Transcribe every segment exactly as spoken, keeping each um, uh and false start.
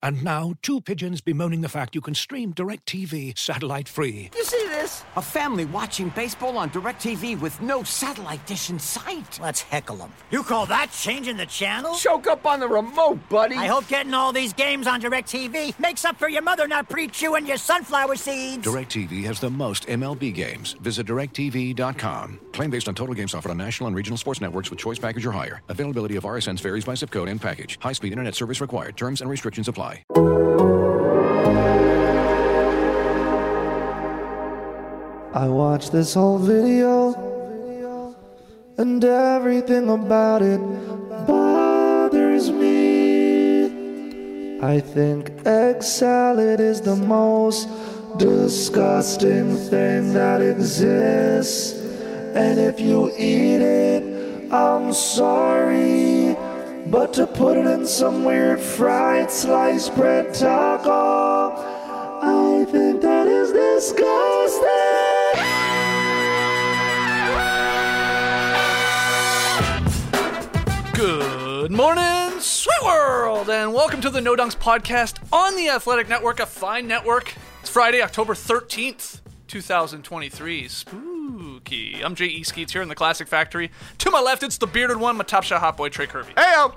And now, two pigeons bemoaning the fact you can stream DirecTV satellite-free. You see this? A family watching baseball on DirecTV with no satellite dish in sight. Let's heckle them. You call that changing the channel? Choke up on the remote, buddy. I hope getting all these games on DirecTV makes up for your mother not pre-chewing your sunflower seeds. DirecTV has the most M L B games. Visit direct T V dot com. Claim based on total games offered on national and regional sports networks with choice package or higher. Availability of R S Ns varies by zip code and package. High-speed internet service required. Terms and restrictions apply. I watched this whole video, and everything about it bothers me. I think egg salad is the most disgusting thing that exists. And if you eat it, I'm sorry. But to put it in some weird fried sliced bread taco, I think that is disgusting. Good morning, sweet world, and welcome to the No Dunks podcast on the Athletic Network, a fine network. It's Friday, October thirteenth, twenty twenty-three. Spooky. I'm J E. Skeets here in the Classic Factory. To my left, it's the bearded one, my top shot hot boy, Trey Kirby. Hey-o!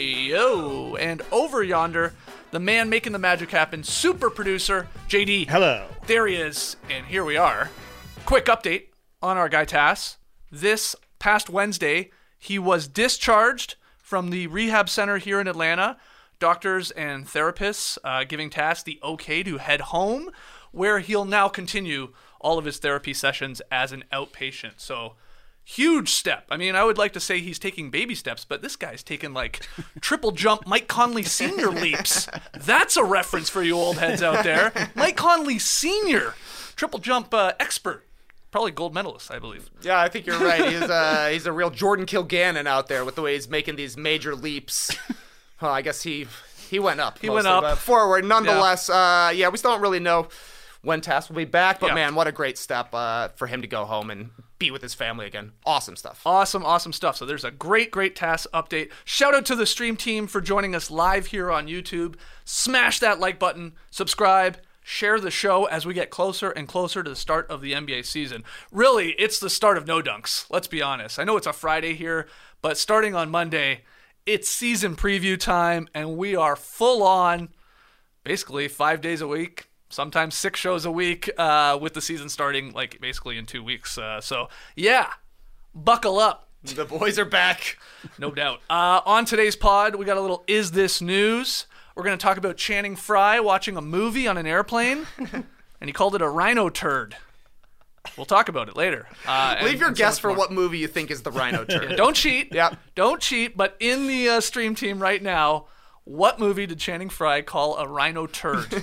Hey-yo! And over yonder, the man making the magic happen, super producer, J D. Hello. There he is, and here we are. Quick update on our guy Tass. This past Wednesday, he was discharged from the rehab center here in Atlanta. Doctors and therapists uh, giving Tass the okay to head home, where he'll now continue all of his therapy sessions as an outpatient. So, huge step. I mean, I would like to say he's taking baby steps, but this guy's taking like triple jump Mike Conley Senior leaps. That's a reference for you old heads out there. Mike Conley Senior, triple jump uh, expert. Probably gold medalist, I believe. Yeah, I think you're right. He's uh, he's a real Jordan Kilgannon out there with the way he's making these major leaps. Well, I guess he he went up. He mostly, went up. But forward, nonetheless. Yeah. Uh, yeah, we still don't really know when Tass will be back, but yeah. man, what a great step uh, for him to go home and be with his family again. Awesome stuff. Awesome, awesome stuff. So there's a great, great Tass update. Shout out to the stream team for joining us live here on YouTube. Smash that like button, subscribe, share the show as we get closer and closer to the start of the N B A season. Really, it's the start of No Dunks. Let's be honest. I know it's a Friday here, but starting on Monday, it's season preview time, and we are full on, basically five days a week. Sometimes six shows a week uh, with the season starting like basically in two weeks. Uh, so, yeah, buckle up. The boys are back. No doubt. Uh, on today's pod, we got a little Is This News? We're going to talk about Channing Frye watching a movie on an airplane, and he called it a rhino turd. We'll talk about it later. Uh, Leave and, your and so guess for more. what movie you think is the rhino turd. Yeah, don't cheat. Yep. Don't cheat. But in the uh, stream team right now, what movie did Channing Frye call a rhino turd?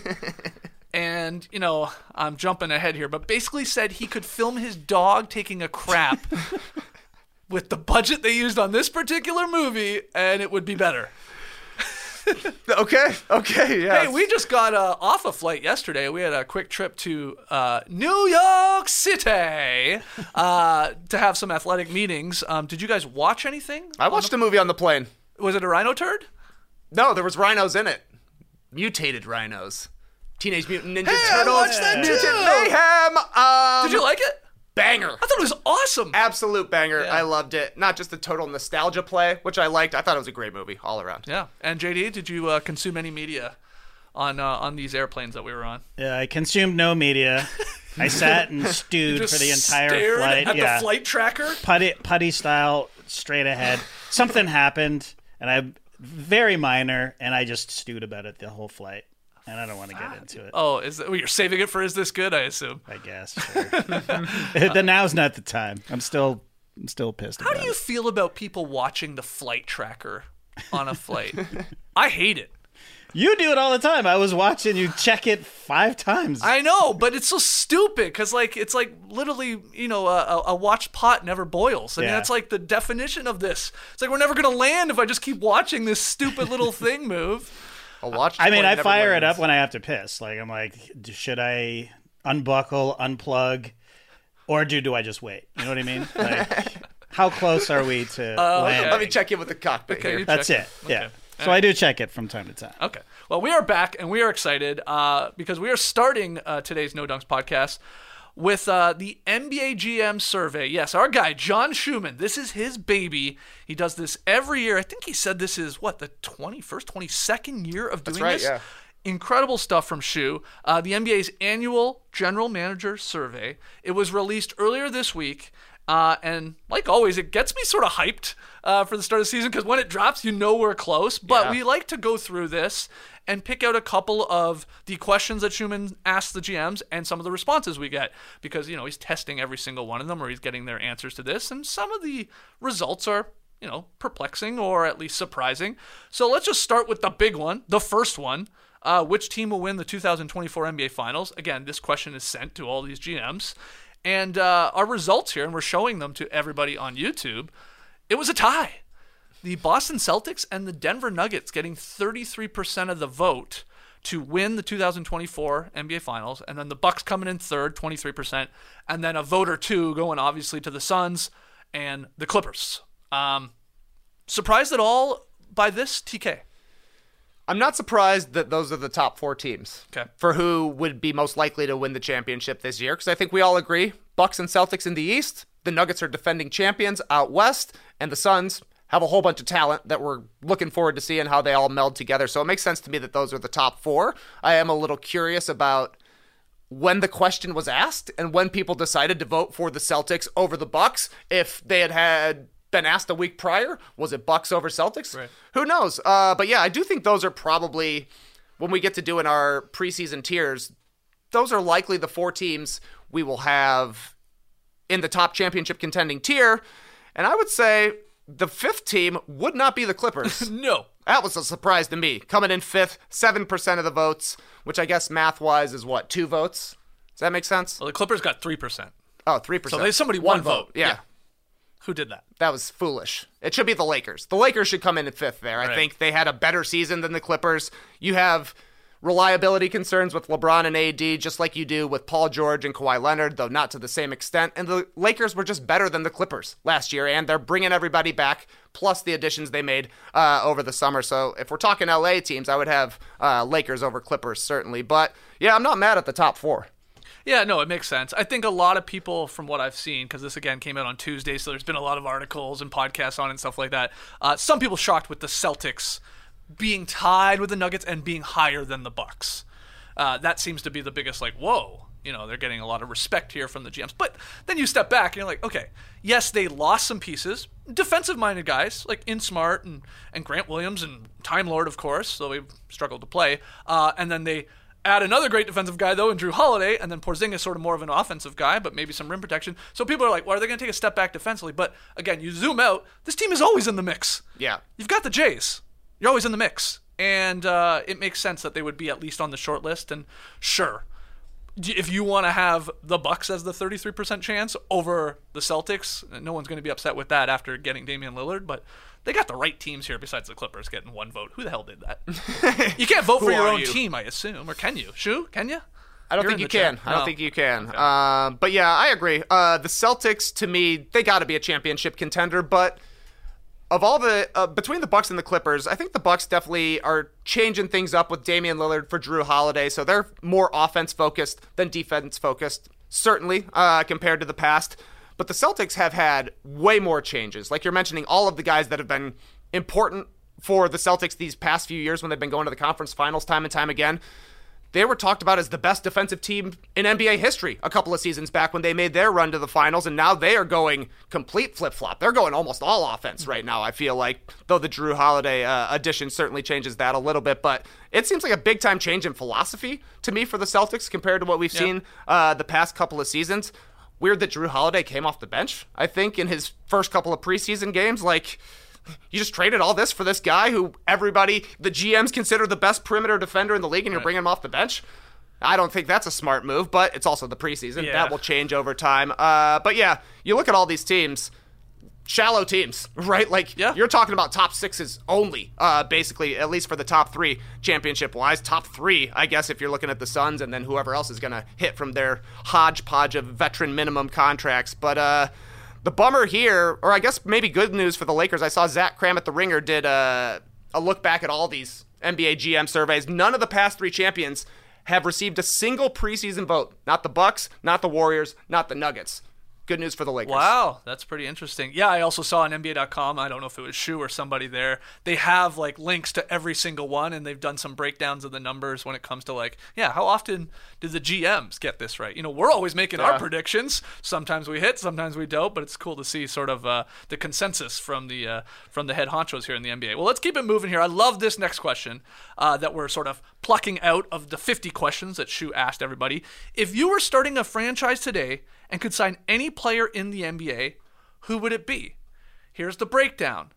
And, you know, I'm jumping ahead here, but basically said he could film his dog taking a crap with the budget they used on this particular movie, and it would be better. okay, okay, yeah. Hey, we just got uh, off a flight yesterday. We had a quick trip to uh, New York City uh, to have some athletic meetings. Um, did you guys watch anything? I watched the- a movie on the plane. Was it a rhino turd? No, there was rhinos in it. Mutated rhinos. Teenage Mutant Ninja Hey, Turtles. I watched that Mutant too. Mayhem. Um, Did you like it? Banger. I thought it was awesome. Absolute banger. Yeah. I loved it. Not just the total nostalgia play, which I liked. I thought it was a great movie all around. Yeah. And J D, did you uh, consume any media on uh, on these airplanes that we were on? Yeah, I consumed no media. I sat and stewed Just for the entire stared flight. at yeah. the flight tracker? Putty, putty style, straight ahead. Something happened, and I very minor, and I just stewed about it the whole flight. And I don't want to get into it. Oh, is that, well, you're saving it for Is This Good, I assume? I guess. Sure. the now's not the time. I'm still I'm still pissed How about do you it. feel about people watching the flight tracker on a flight? I hate it. You do it all the time. I was watching you check it five times. I know, but it's so stupid because, like, it's like literally, you know, a, a watched pot never boils. I mean, Yeah. that's like the definition of this. It's like we're never going to land if I just keep watching this stupid little thing move. I'll watch. I mean, plane I never fire it lands. up when I have to piss. Like, I'm like, d- should I unbuckle, unplug, or do do I just wait? You know what I mean? Like, how close are we to Uh, land? okay. Let me check in with the cockpit Okay, here. you That's check it. it. Yeah. Okay. So I do check it from time to time. Okay. Well, we are back, and we are excited uh, because we are starting uh, today's No Dunks podcast with uh, the N B A G M survey. Yes, our guy, John Schumann. This is his baby. He does this every year. I think he said this is, what, the twenty-first, twenty-second year of doing That's right, this? yeah. Incredible stuff from Shu. Uh, the N B A's annual general manager survey. It was released earlier this week. Uh, and like always, it gets me sort of hyped uh, for the start of the season because when it drops, you know we're close. But Yeah. we like to go through this and pick out a couple of the questions that Schumann asks the G Ms and some of the responses we get because, you know, he's testing every single one of them or he's getting their answers to this. And some of the results are, you know, perplexing or at least surprising. So let's just start with the big one, the first one. Uh, which team will win the two thousand twenty-four N B A Finals? Again, this question is sent to all these G Ms. And uh, our results here, and we're showing them to everybody on YouTube, it was a tie. The Boston Celtics and the Denver Nuggets getting thirty-three percent of the vote to win the two thousand twenty-four N B A Finals, and then the Bucks coming in third, twenty-three percent, and then a vote or two going obviously to the Suns and the Clippers. Um, surprised at all by this, T K? I'm not surprised that those are the top four teams Okay. for who would be most likely to win the championship this year, because I think we all agree, Bucks and Celtics in the East, the Nuggets are defending champions out West, and the Suns have a whole bunch of talent that we're looking forward to seeing how they all meld together. So it makes sense to me that those are the top four. I am a little curious about when the question was asked and when people decided to vote for the Celtics over the Bucks. If they had had been asked a week prior, was it Bucks over Celtics? Right. Who knows? Uh, but yeah, I do think those are probably, when we get to doing our preseason tiers, those are likely the four teams we will have in the top championship contending tier. And I would say the fifth team would not be the Clippers. No. That was a surprise to me. Coming in fifth, seven percent of the votes, which I guess math-wise is what, two votes? Does that make sense? Well, the Clippers got three percent. Oh, three percent. So there's somebody one one vote. Yeah. Yeah. Who did that? That was foolish. It should be the Lakers. The Lakers should come in at fifth there. I Right. think they had a better season than the Clippers. You have reliability concerns with LeBron and A D, just like you do with Paul George and Kawhi Leonard, though not to the same extent. And the Lakers were just better than the Clippers last year, and they're bringing everybody back, plus the additions they made uh, over the summer. So if we're talking L A teams, I would have uh, Lakers over Clippers, certainly. But yeah, I'm not mad at the top four. Yeah, no, it makes sense. I think a lot of people, from what I've seen, because this again came out on Tuesday, so there's been a lot of articles and podcasts on it and stuff like that. Uh, some people shocked with the Celtics being tied with the Nuggets and being higher than the Bucks. Uh, that seems to be the biggest, like, whoa, you know, they're getting a lot of respect here from the G Ms. But then you step back and you're like, okay, yes, they lost some pieces, defensive-minded guys like In Smart and, and Grant Williams and Time Lord, of course, so we've struggled to play. Uh, and then they add another great defensive guy, though, in Drew Holiday, and then Porzingis sort of more of an offensive guy, but maybe some rim protection. So people are like, well, are they going to take a step back defensively? But again, you zoom out, this team is always in the mix. Yeah. You've got the Jays. You're always in the mix. And uh, it makes sense that they would be at least on the short list. And sure, if you want to have the Bucks as the thirty-three percent chance over the Celtics, no one's going to be upset with that after getting Damian Lillard. But they got the right teams here besides the Clippers getting one vote. Who the hell did that? You can't vote for Who your are own you? team, I assume. Or can you? Shu, can you? I don't You're think in you the can. chat. I don't No. think you can. Okay. Uh, but yeah, I agree. Uh, the Celtics, to me, they got to be a championship contender. But of all the uh, between the Bucks and the Clippers, I think the Bucks definitely are changing things up with Damian Lillard for Drew Holiday. So they're more offense focused than defense focused, certainly uh, compared to the past. But the Celtics have had way more changes. Like you're mentioning, all of the guys that have been important for the Celtics these past few years when they've been going to the conference finals time and time again. They were talked about as the best defensive team in N B A history a couple of seasons back when they made their run to the finals, and now they are going complete flip-flop. They're going almost all offense right now, I feel like, though the Drew Holiday uh, addition certainly changes that a little bit. But it seems like a big-time change in philosophy to me for the Celtics compared to what we've Yeah. seen uh, the past couple of seasons. Weird that Drew Holiday came off the bench, I think, in his first couple of preseason games. Like, you just traded all this for this guy who everybody, the G Ms, consider the best perimeter defender in the league, and you're bringing him off the bench? I don't think that's a smart move, but it's also the preseason. Yeah. That will change over time. Uh, but yeah, you look at all these teams, shallow teams, right? Like, Yeah. you're talking about top sixes only, uh, basically, at least for the top three championship-wise. Top three, I guess, if you're looking at the Suns, and then whoever else is going to hit from their hodgepodge of veteran minimum contracts. But uh, the bummer here, or I guess maybe good news for the Lakers, I saw Zach Kram at The Ringer did a, a look back at all these N B A G M surveys, none of the past three champions have received a single preseason vote. Not the Bucks, not the Warriors, not the Nuggets. Good news for the Lakers. Wow, that's pretty interesting. Yeah, I also saw on N B A dot com, I don't know if it was Shu or somebody there, they have like links to every single one, and they've done some breakdowns of the numbers when it comes to like, yeah, how often do the G Ms get this right? You know, we're always making yeah. our predictions. Sometimes we hit, sometimes we don't, but it's cool to see sort of uh, the consensus from the uh, from the head honchos here in the N B A. Well, let's keep it moving here. I love this next question uh, that we're sort of plucking out of the fifty questions that Shu asked everybody. If you were starting a franchise today and could sign any player in the N B A, who would it be? Here's the breakdown.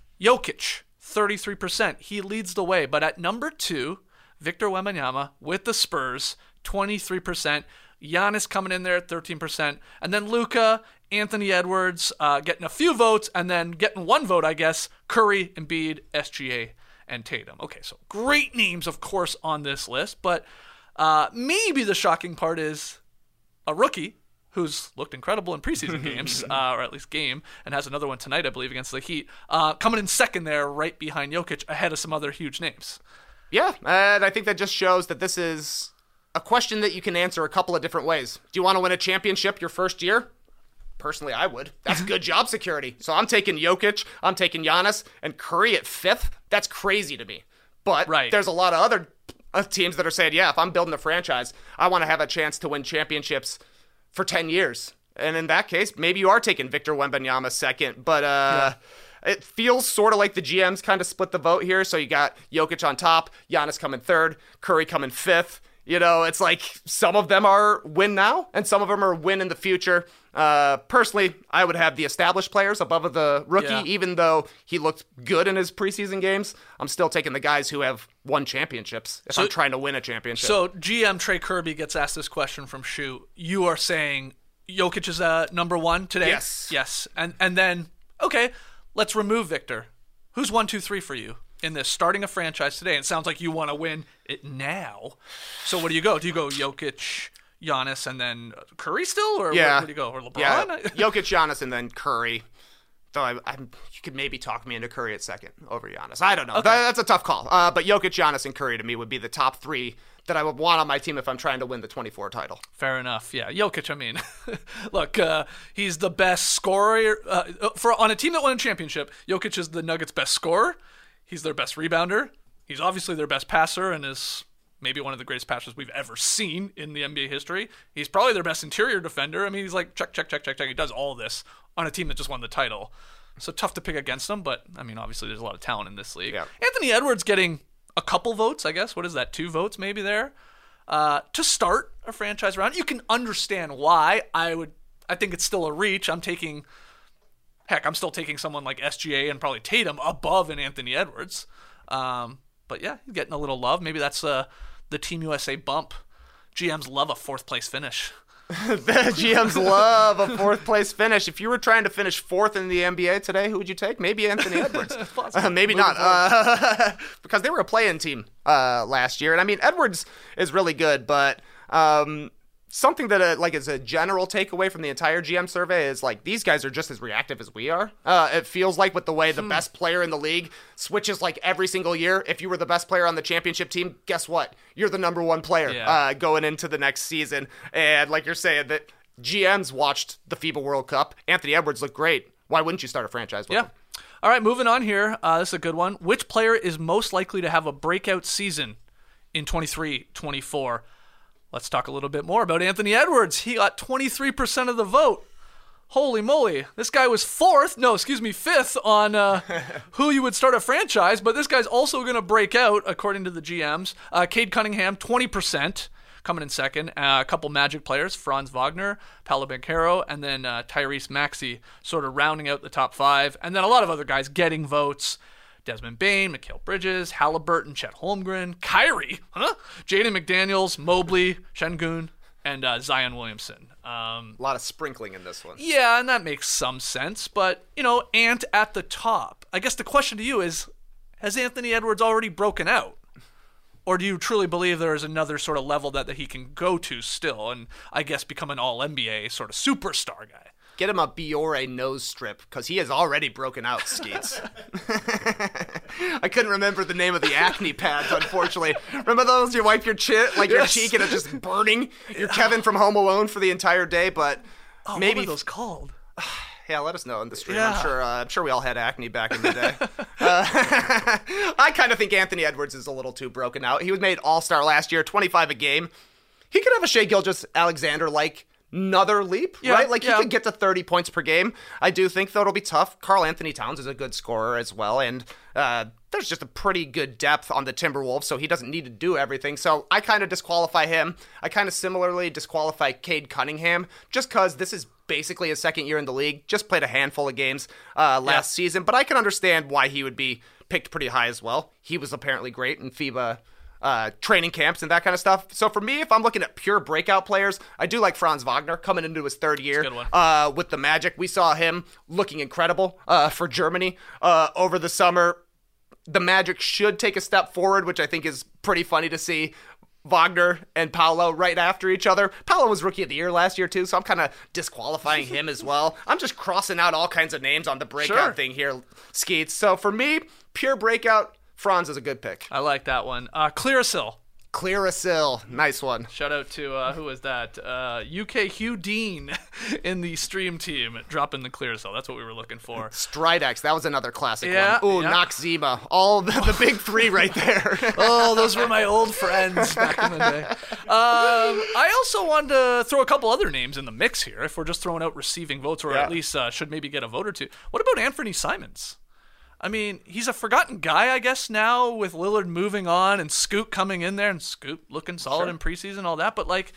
Jokic, thirty-three percent. He leads the way. But at number two, Victor Wembanyama with the Spurs, twenty-three percent. Giannis coming in there at thirteen percent. And then Luka, Anthony Edwards uh, getting a few votes, and then getting one vote, I guess, Curry, Embiid, S G A, and Tatum. Okay, so great names, of course, on this list. But uh, maybe the shocking part is a rookie who's looked incredible in preseason games, uh, or at least game, and has another one tonight, I believe, against the Heat, uh, coming in second there right behind Jokic, ahead of some other huge names. Yeah, and I think that just shows that this is a question that you can answer a couple of different ways. Do you want to win a championship your first year? Personally, I would. That's good job security. So I'm taking Jokic, I'm taking Giannis, and Curry at fifth. That's crazy to me. But right. there's a lot of other uh, teams that are saying, yeah, if I'm building a franchise, I want to have a chance to win championships for ten years. And in that case, maybe you are taking Victor Wembanyama second, but uh, yeah. it feels sort of like the G Ms kind of split the vote here. So you got Jokic on top, Giannis coming third, Curry coming fifth. You know, it's like some of them are win now and some of them are win in the future. Uh, personally, I would have the established players above the rookie, yeah. even though he looked good in his preseason games. I'm still taking the guys who have won championships if so, I'm trying to win a championship. So G M Trey Kirby gets asked this question from Shu. You are saying Jokic is uh, number one today? Yes. Yes. And, and then, okay, let's remove Victor. Who's one, two, three for you in this, starting a franchise today? And it sounds like you want to win it now. So where do you go? Do you go Jokic, Giannis, and then Curry still? Or yeah. where, where do you go? Or LeBron? Yeah. Jokic, Giannis, and then Curry. Though I, I'm, you could maybe talk me into Curry at second over Giannis. I don't know. Okay. That, that's a tough call. Uh, but Jokic, Giannis, and Curry to me would be the top three that I would want on my team if I'm trying to win the twenty-four title. Fair enough. Yeah, Jokic, I mean, look, uh, he's the best scorer. Uh, for on a team that won a championship, Jokic is the Nuggets' best scorer. He's their best rebounder. He's obviously their best passer and is maybe one of the greatest passers we've ever seen in the N B A history. He's probably their best interior defender. I mean, he's like, check, check, check, check, check. He does all this on a team that just won the title. So tough to pick against him, but, I mean, obviously there's a lot of talent in this league. Yeah. Anthony Edwards getting a couple votes, I guess. What is that, two votes maybe there? Uh, to start a franchise round. You can understand why. I would. I think it's still a reach. I'm taking, heck, I'm still taking someone like S G A and probably Tatum above an Anthony Edwards. Um, but yeah, he's getting a little love. Maybe that's uh, the Team U S A bump. G Ms love a fourth place finish. The G Ms love a fourth place finish. If you were trying to finish fourth in the N B A today, who would you take? Maybe Anthony Edwards. uh, maybe Moving not, uh, because they were a play-in team uh, last year. And I mean, Edwards is really good, but um, something that uh, like is a general takeaway from the entire G M survey is like these guys are just as reactive as we are. Uh, it feels like with the way the hmm. best player in the league switches like every single year. If you were the best player on the championship team, guess what? You're the number one player yeah. uh, going into the next season. And like you're saying, that G Ms watched the FIBA World Cup. Anthony Edwards looked great. Why wouldn't you start a franchise with yeah. him? All right, moving on here. Uh, this is a good one. Which player is most likely to have a breakout season in twenty-three twenty-four? Let's talk a little bit more about Anthony Edwards. He got twenty-three percent of the vote. Holy moly. This guy was fourth, no, excuse me, fifth on uh, who you would start a franchise, but this guy's also going to break out, according to the G Ms. Uh, Cade Cunningham, twenty percent, coming in second. Uh, a couple Magic players, Franz Wagner, Paolo Banchero, and then uh, Tyrese Maxey sort of rounding out the top five. And then a lot of other guys getting votes. Desmond Bane, Mikal Bridges, Halliburton, Chet Holmgren, Kyrie, huh? Jaden McDaniels, Mobley, Şengün, and uh, Zion Williamson. Um, a lot of sprinkling in this one. Yeah, and that makes some sense. But, you know, Ant at the top. I guess the question to you is, has Anthony Edwards already broken out? Or do you truly believe there is another sort of level that, that he can go to still and, I guess, become an all N B A sort of superstar guy? Get him a Biore nose strip, because he has already broken out, Skeets. I couldn't remember the name of the acne pads, unfortunately. Remember those? You wipe your chin, like your Yes. cheek, and it's just burning. You're Kevin from Home Alone for the entire day, but Oh, maybe what were those called? Yeah, let us know in the stream. Yeah. I'm sure. Uh, I'm sure we all had acne back in the day. uh, I kind of think Anthony Edwards is a little too broken out. He was made All-Star last year, twenty-five a game. He could have a Shai Gilgeous-Alexander like another leap, Yeah, right? Like yeah. he could get to thirty points per game. I do think though it'll be tough. Karl Anthony Towns is a good scorer as well, and uh, there's just a pretty good depth on the Timberwolves, so he doesn't need to do everything. So I kind of disqualify him. I kind of similarly disqualify Cade Cunningham, just because this is basically his second year in the league. Just played a handful of games uh, last Yeah. season, but I can understand why he would be picked pretty high as well. He was apparently great in FIBA uh, training camps and that kind of stuff. So for me, if I'm looking at pure breakout players, I do like Franz Wagner coming into his third year That's a good one. uh, with the Magic. We saw him looking incredible uh, for Germany uh, over the summer. The Magic should take a step forward, which I think is pretty funny to see. Wagner and Paolo right after each other. Paolo was Rookie of the Year last year too, so I'm kind of disqualifying him as well. I'm just crossing out all kinds of names on the breakout Sure. thing here, Skeets. So for me, pure breakout, Franz is a good pick. I like that one. Uh, Clearasil. Clearasil, nice one. Shout out to, uh, who was that? Uh, U K Hugh Dean in the stream team dropping the Clearasil. That's what we were looking for. Stridex, that was another classic Yeah, one. Ooh, yeah. Noxzema, all the, the big three right there. Oh, those were my old friends back in the day. Um, I also wanted to throw a couple other names in the mix here, if we're just throwing out receiving votes, or Yeah. at least uh, should maybe get a vote or two. What about Anthony Simons? I mean, he's a forgotten guy, I guess, now with Lillard moving on and Scoot coming in there and Scoot looking solid Sure. in preseason and all that. But, like,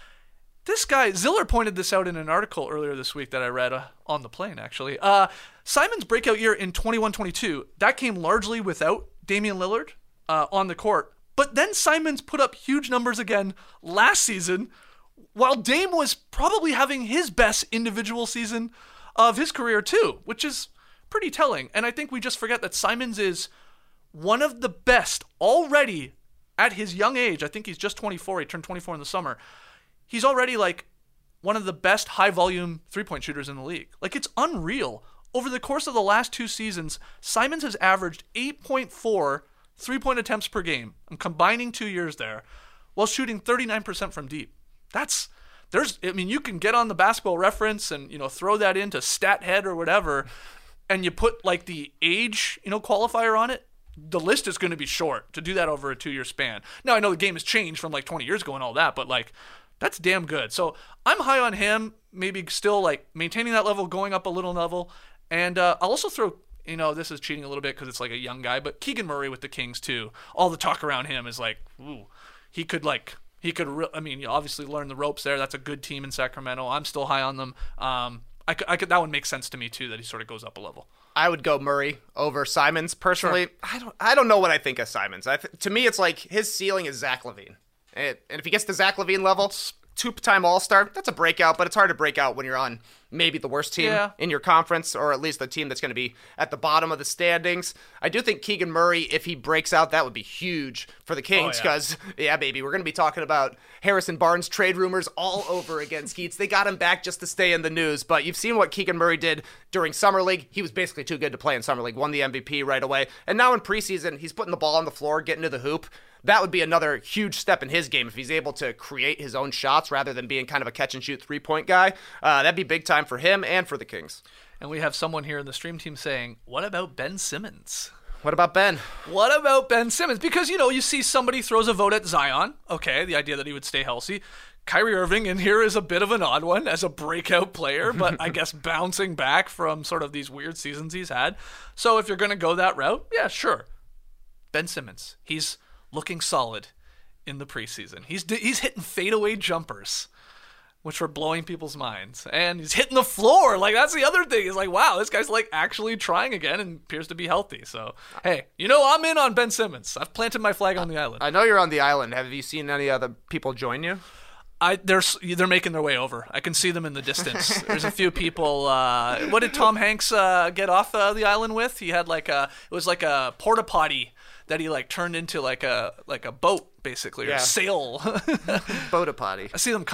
this guy, Ziller pointed this out in an article earlier this week that I read uh, on the plane, actually. Uh, Simon's breakout year in twenty-one twenty-two, that came largely without Damian Lillard uh, on the court. But then Simons put up huge numbers again last season, while Dame was probably having his best individual season of his career too, which is pretty telling. And I think we just forget that Simons is one of the best already at his young age. I think he's just twenty-four. He turned twenty-four in the summer. He's already like one of the best high volume three-point shooters in the league. Like, it's unreal. Over the course of the last two seasons, Simons has averaged eight point four three-point attempts per game. I'm combining two years there, while shooting thirty-nine percent from deep. That's there's I mean, you can get on the Basketball Reference and, you know, throw that into StatHead or whatever, and you put like the age, you know, qualifier on it. The list is going to be short to do that over a two-year span. Now, I know the game has changed from like twenty years ago and all that, but like, that's damn good. So I'm high on him, maybe still like maintaining that level, going up a little level. And uh, I'll also throw, you know, this is cheating a little bit because it's like a young guy, but Keegan Murray with the Kings too. All the talk around him is like, ooh, he could like, he could, re- I mean, you obviously learn the ropes there. That's a good team in Sacramento. I'm still high on them. Um, I could, I could, that one makes sense to me too, that he sort of goes up a level. I would go Murray over Simons personally. Sure. I don't. I don't know what I think of Simons. I th- to me, it's like his ceiling is Zach LaVine, and, and if he gets to Zach LaVine level, two-time All-Star, that's a breakout. But it's hard to break out when you're on maybe the worst team Yeah. in your conference, or at least the team that's going to be at the bottom of the standings. I do think Keegan Murray, if he breaks out, that would be huge for the Kings Oh, yeah. because, yeah. baby, we're going to be talking about Harrison Barnes trade rumors all over again, Skeets. They got him back just to stay in the news, but you've seen what Keegan Murray did during Summer League. He was basically too good to play in Summer League, won the M V P right away, and now in preseason, he's putting the ball on the floor, getting to the hoop. That would be another huge step in his game if he's able to create his own shots rather than being kind of a catch-and-shoot three-point guy. Uh, that'd be big time for him and for the Kings. And we have someone here in the stream team saying, what about Ben Simmons? What about Ben? What about Ben Simmons? Because, you know, you see somebody throws a vote at Zion. Okay, the idea that he would stay healthy. Kyrie Irving in here is a bit of an odd one as a breakout player, but I guess bouncing back from sort of these weird seasons he's had. So if you're going to go that route, yeah, sure. Ben Simmons, he's looking solid in the preseason. He's he's hitting fadeaway jumpers, which were blowing people's minds. And he's hitting the floor. Like, that's the other thing. Is like, wow, this guy's like actually trying again and appears to be healthy. So, hey, you know, I'm in on Ben Simmons. I've planted my flag on the island. I know you're on the island. Have you seen any other people join you? I they're they're making their way over. I can see them in the distance. There's a few people. Uh, what did Tom Hanks uh, get off uh, the island with? He had like a it was like a porta potty that he like turned into like a like a boat basically or Yeah. a sail. Boda potty. I see them coming.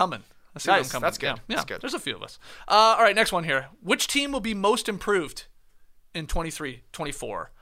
I see where I'm Nice. coming That's from. good. Yeah, That's yeah. good. There's a few of us. Uh, all right, next one here. Which team will be most improved in twenty-three twenty-four?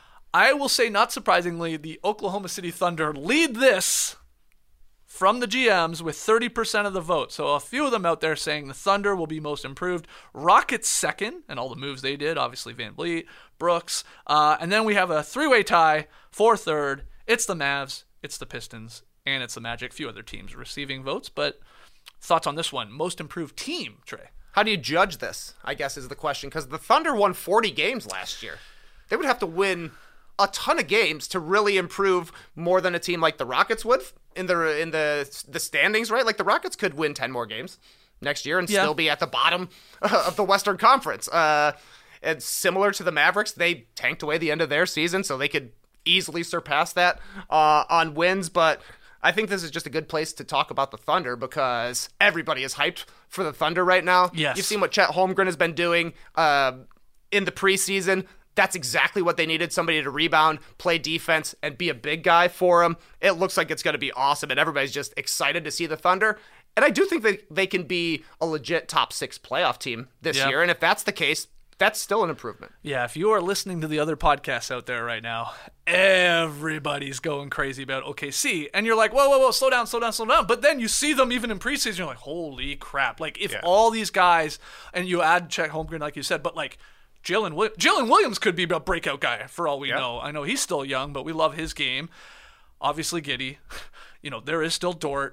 I will say, not surprisingly, the Oklahoma City Thunder lead this from the G Ms with thirty percent of the vote. So a few of them out there saying the Thunder will be most improved. Rockets second, and all the moves they did. Obviously Van Vliet, Brooks. Uh, and then we have a three-way tie for third. It's the Mavs, it's the Pistons, and it's the Magic. A few other teams receiving votes, but thoughts on this one? Most improved team, Trey? How do you judge this, I guess, is the question, because the Thunder won forty games last year. They would have to win a ton of games to really improve more than a team like the Rockets would in the in the the standings, right? Like the Rockets could win ten more games next year and Yeah. still be at the bottom of the Western Conference. Uh, it's similar to the Mavericks. They tanked away the end of their season, so they could easily surpass that uh, on wins. But I think this is just a good place to talk about the Thunder because everybody is hyped for the Thunder right now. Yes. You've seen what Chet Holmgren has been doing uh, in the preseason. That's exactly what they needed, somebody to rebound, play defense, and be a big guy for them. It looks like it's going to be awesome, and everybody's just excited to see the Thunder. And I do think that they can be a legit top six playoff team this Yeah. year, and if that's the case, that's still an improvement. Yeah, if you are listening to the other podcasts out there right now, everybody's going crazy about O K C. And you're like, whoa, whoa, whoa, slow down, slow down, slow down. But then you see them even in preseason, you're like, holy crap. Like, if Yeah. all these guys, and you add Chet Holmgren, like you said, but like, Jalen Wi- Jalen Williams could be a breakout guy for all we Yeah. know. I know he's still young, but we love his game. Obviously, Giddey. You know, there is still Dort.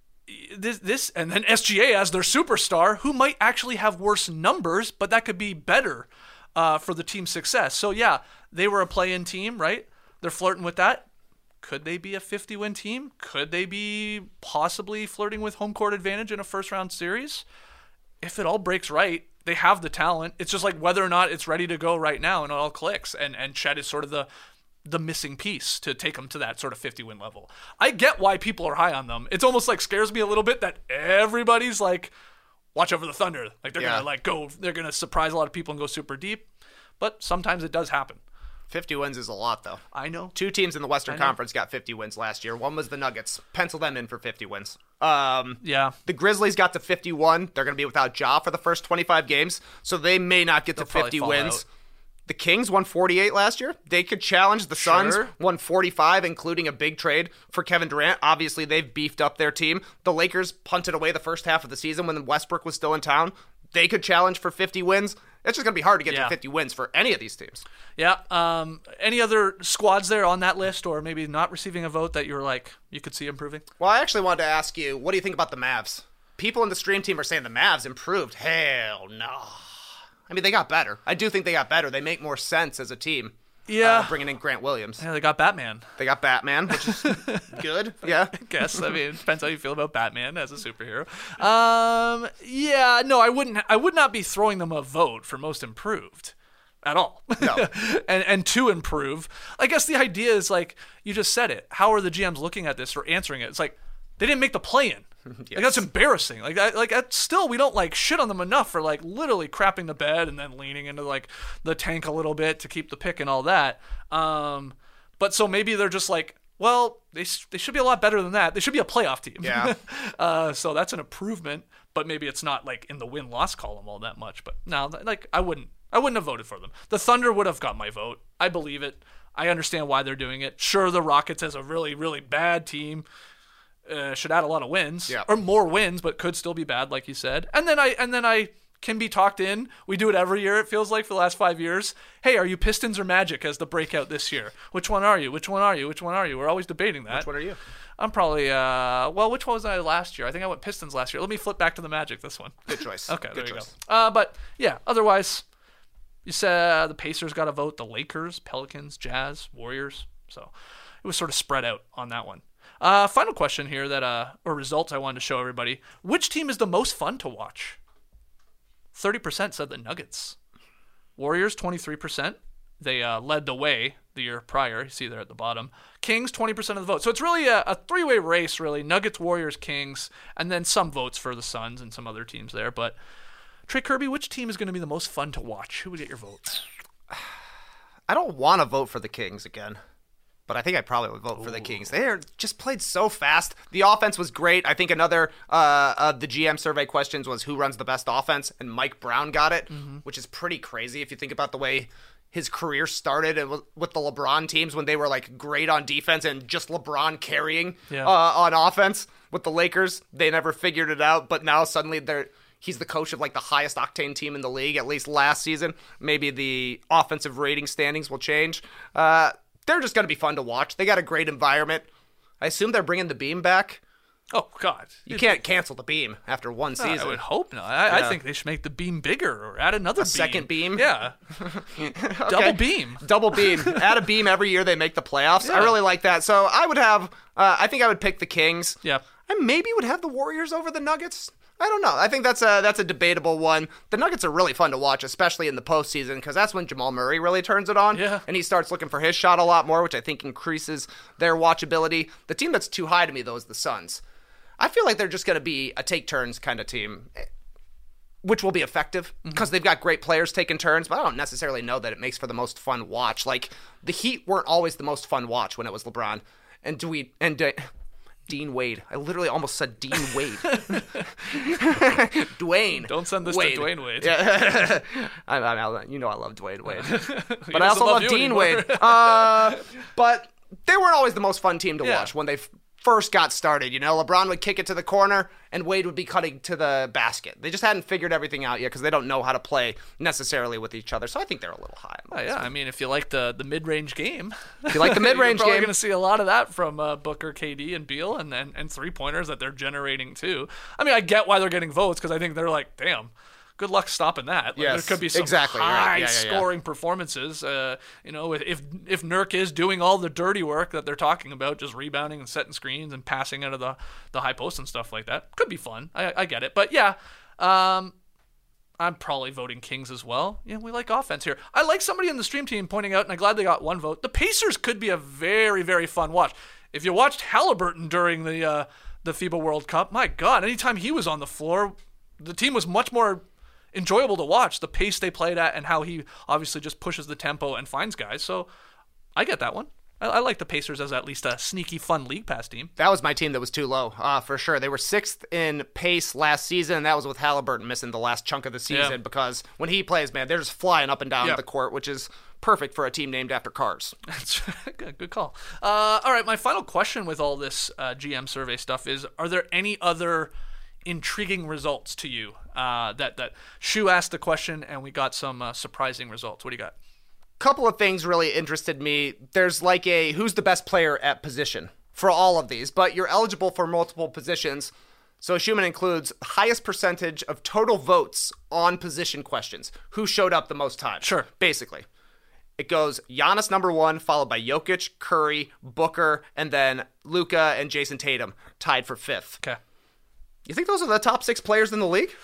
This, this, and then S G A as their superstar, who might actually have worse numbers, but that could be better uh, for the team's success. So yeah, they were a play-in team, right? They're flirting with that. Could they be a fifty-win team? Could they be possibly flirting with home court advantage in a first-round series? If it all breaks right, they have the talent. It's just like whether or not it's ready to go right now and it all clicks. And and Chet is sort of the the missing piece to take them to that sort of fifty-win level. I get why people are high on them. It's almost like scares me a little bit that everybody's like, watch over the Thunder. Like they're Yeah. gonna like go, they're gonna surprise a lot of people and go super deep. But sometimes it does happen. fifty wins is a lot, though. I know. Two teams in the Western I know. Conference got fifty wins last year. One was the Nuggets. Pencil them in for fifty wins. Um, Yeah. The Grizzlies got to fifty-one. They're going to be without Ja for the first twenty-five games, so they may not get They'll to probably fifty fall wins. out. The Kings won forty-eight last year. They could challenge the Suns, Sure. won forty-five, including a big trade for Kevin Durant. Obviously, they've beefed up their team. The Lakers punted away the first half of the season when Westbrook was still in town. They could challenge for fifty wins. It's just going to be hard to get Yeah. to fifty wins for any of these teams. Yeah. Um, any other squads there on that list or maybe not receiving a vote that you're like, you could see improving? Well, I actually wanted to ask you, what do you think about the Mavs? People in the stream team are saying the Mavs improved. Hell no. I mean, they got better. I do think they got better. They make more sense as a team. Yeah. Uh, bringing in Grant Williams. Yeah, they got Batman. They got Batman, which is good. Yeah. Guess. I mean, it depends how you feel about Batman as a superhero. Um, yeah, no, I wouldn't. I would not be throwing them a vote for most improved at all. No. and and to improve, I guess the idea is like you just said it. How are the G Ms looking at this or answering it? It's like they didn't make the play-in. Like that's embarrassing. Like I, like that's still we don't like shit on them enough for like literally crapping the bed and then leaning into like the tank a little bit to keep the pick and all that. Um, but so maybe they're just like, well, they they should be a lot better than that. They should be a playoff team. Yeah. uh, so that's an improvement, but maybe it's not like in the win-loss column all that much. But no, like I wouldn't I wouldn't have voted for them. The Thunder would have got my vote. I believe it. I understand why they're doing it. Sure, the Rockets as a really really bad team. Uh, should add a lot of wins Yeah. or more wins, but could still be bad, like you said. And then I and then I can be talked in. We do it every year. It feels like for the last five years. Hey, are you Pistons or Magic as the breakout this year? Which one are you? Which one are you? Which one are you? We're always debating that. Which one are you? I'm probably uh. Well, which one was I last year? I think I went Pistons last year. Let me flip back to the Magic this one. Good choice. Okay, Good there you choice. go. Uh, but yeah, otherwise, you said the Pacers got a vote. The Lakers, Pelicans, Jazz, Warriors. So it was sort of spread out on that one. Uh, final question here that uh, or results I wanted to show everybody. Which team is the most fun to watch? thirty percent said the Nuggets. Warriors, twenty-three percent. They uh, led the way the year prior. You see there at the bottom. Kings, twenty percent of the vote. So it's really a, a three-way race, really. Nuggets, Warriors, Kings, and then some votes for the Suns and some other teams there. But Trey Kirby, which team is going to be the most fun to watch? Who would get your vote? I don't want to vote for the Kings again. But I think I probably would vote Ooh. for the Kings. They are just played so fast. The offense was great. I think another uh, of the G M survey questions was who runs the best offense, and Mike Brown got it, mm-hmm. which is pretty crazy if you think about the way his career started and with the LeBron teams when they were like great on defense and just LeBron carrying yeah. uh, on offense. With the Lakers, they never figured it out, but now suddenly they're he's the coach of like the highest octane team in the league, at least last season. Maybe the offensive rating standings will change. Uh, they're just going to be fun to watch. They got a great environment. I assume they're bringing the Beam back. Oh, God. You can't cancel the Beam after one season. I would hope not. I, yeah. I think they should make the Beam bigger or add another a beam. second beam? Yeah. okay. Double beam. Double beam. Add a beam every year they make the playoffs. Yeah. I really like that. So I would have, uh, I think I would pick the Kings. Yeah. I maybe would have the Warriors over the Nuggets. I don't know. I think that's a that's a debatable one. The Nuggets are really fun to watch, especially in the postseason, because that's when Jamal Murray really turns it on. Yeah. And he starts looking for his shot a lot more, which I think increases their watchability. The team that's too high to me, though, is the Suns. I feel like they're just going to be a take-turns kind of team, which will be effective because mm-hmm. they've got great players taking turns, but I don't necessarily know that it makes for the most fun watch. Like, the Heat weren't always the most fun watch when it was LeBron. And do we... and. Uh, Dean Wade. I literally almost said Dean Wade. Dwayne. Don't send this Wade. to Dwayne Wade. Yeah. I, I, you know I love Dwayne Wade. But I also also love, love Dean anymore. Wade. Uh, but they weren't always the most fun team to yeah. watch when they f- first got started. You know, LeBron would kick it to the corner and Wade would be cutting to the basket. They just hadn't figured everything out yet because they don't know how to play necessarily with each other. So I think they're a little high. Oh, yeah, I mean, if you like the, the mid-range game. If you like the mid-range you're game. You're going to see a lot of that from uh, Booker, K D, and Beal, and, and, and three-pointers that they're generating too. I mean, I get why they're getting votes because I think they're like, damn, good luck stopping that. Like, yes, there could be some exactly, right. yeah, yeah, yeah. high-scoring performances. Uh, you know, if if Nurk is doing all the dirty work that they're talking about, just rebounding and setting screens and passing out of the, the high post and stuff like that, could be fun. I, I get it. But yeah, um, I'm probably voting Kings as well. Yeah, we like offense here. I like somebody in the stream team pointing out, and I'm glad they got one vote, the Pacers could be a very, very fun watch. If you watched Halliburton during the uh, the FIBA World Cup, my God, anytime he was on the floor, the team was much more enjoyable to watch, the pace they played at and how he obviously just pushes the tempo and finds guys. So I get that one. I, I like the Pacers as at least a sneaky, fun league pass team. That was my team that was too low, uh, for sure. They were sixth in pace last season, and that was with Halliburton missing the last chunk of the season yeah. because when he plays, man, they're just flying up and down yeah. the court, which is perfect for a team named after cars. That's good, good call. Uh, all right, my final question with all this uh, G M survey stuff is, are there any other intriguing results to you? Uh, that that Shu asked the question, and we got some uh, surprising results. What do you got? Couple of things really interested me. There's like a who's the best player at position for all of these, but you're eligible for multiple positions. So Schumann includes highest percentage of total votes on position questions. Who showed up the most times? Sure. Basically. It goes Giannis number one, followed by Jokic, Curry, Booker, and then Luka and Jason Tatum tied for fifth. Okay. You think those are the top six players in the league?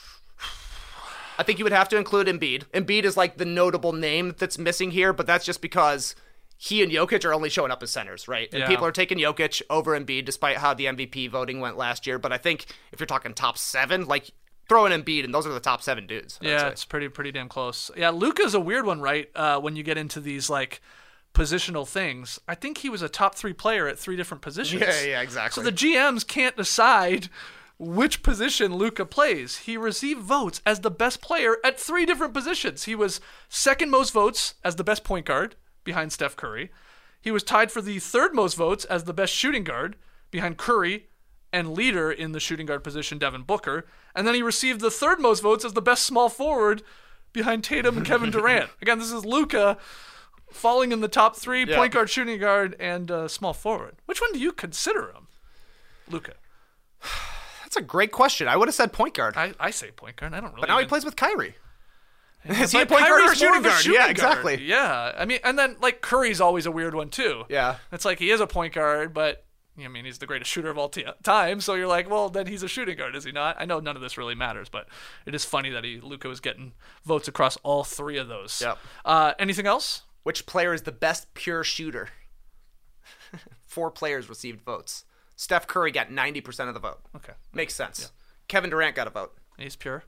I think you would have to include Embiid. Embiid is like the notable name that's missing here, but that's just because he and Jokic are only showing up as centers, right? And yeah. people are taking Jokic over Embiid despite how the M V P voting went last year. But I think if you're talking top seven, like throw in Embiid, and those are the top seven dudes. Yeah, it's pretty pretty damn close. Yeah, Luka's a weird one, right? Uh, when you get into these like positional things, I think he was a top three player at three different positions. Yeah, yeah, exactly. So the G Ms can't decide which position Luka plays. He received votes as the best player at three different positions. He was second most votes as the best point guard behind Steph Curry. He was tied for the third most votes as the best shooting guard behind Curry and leader in the shooting guard position, Devin Booker. And then he received the third most votes as the best small forward behind Tatum and Kevin Durant. Again, this is Luka falling in the top three, yeah. point guard, shooting guard, and uh, small forward. Which one do you consider him, Luka? That's a great question. I would have said point guard. I, I say point guard. I don't really. But now even... he plays with Kyrie. Yeah, is he a point guard or a shooting guard? Shooting yeah, guard. exactly. Yeah, I mean, and then like Curry's always a weird one too. Yeah, it's like he is a point guard, but I mean he's the greatest shooter of all t- time. So you're like, well, then he's a shooting guard, is he not? I know none of this really matters, but it is funny that he Luka was getting votes across all three of those. Yep. Uh, anything else? Which player is the best pure shooter? Four players received votes. Steph Curry got ninety percent of the vote. Okay, makes sense. Yeah. Kevin Durant got a vote. He's pure.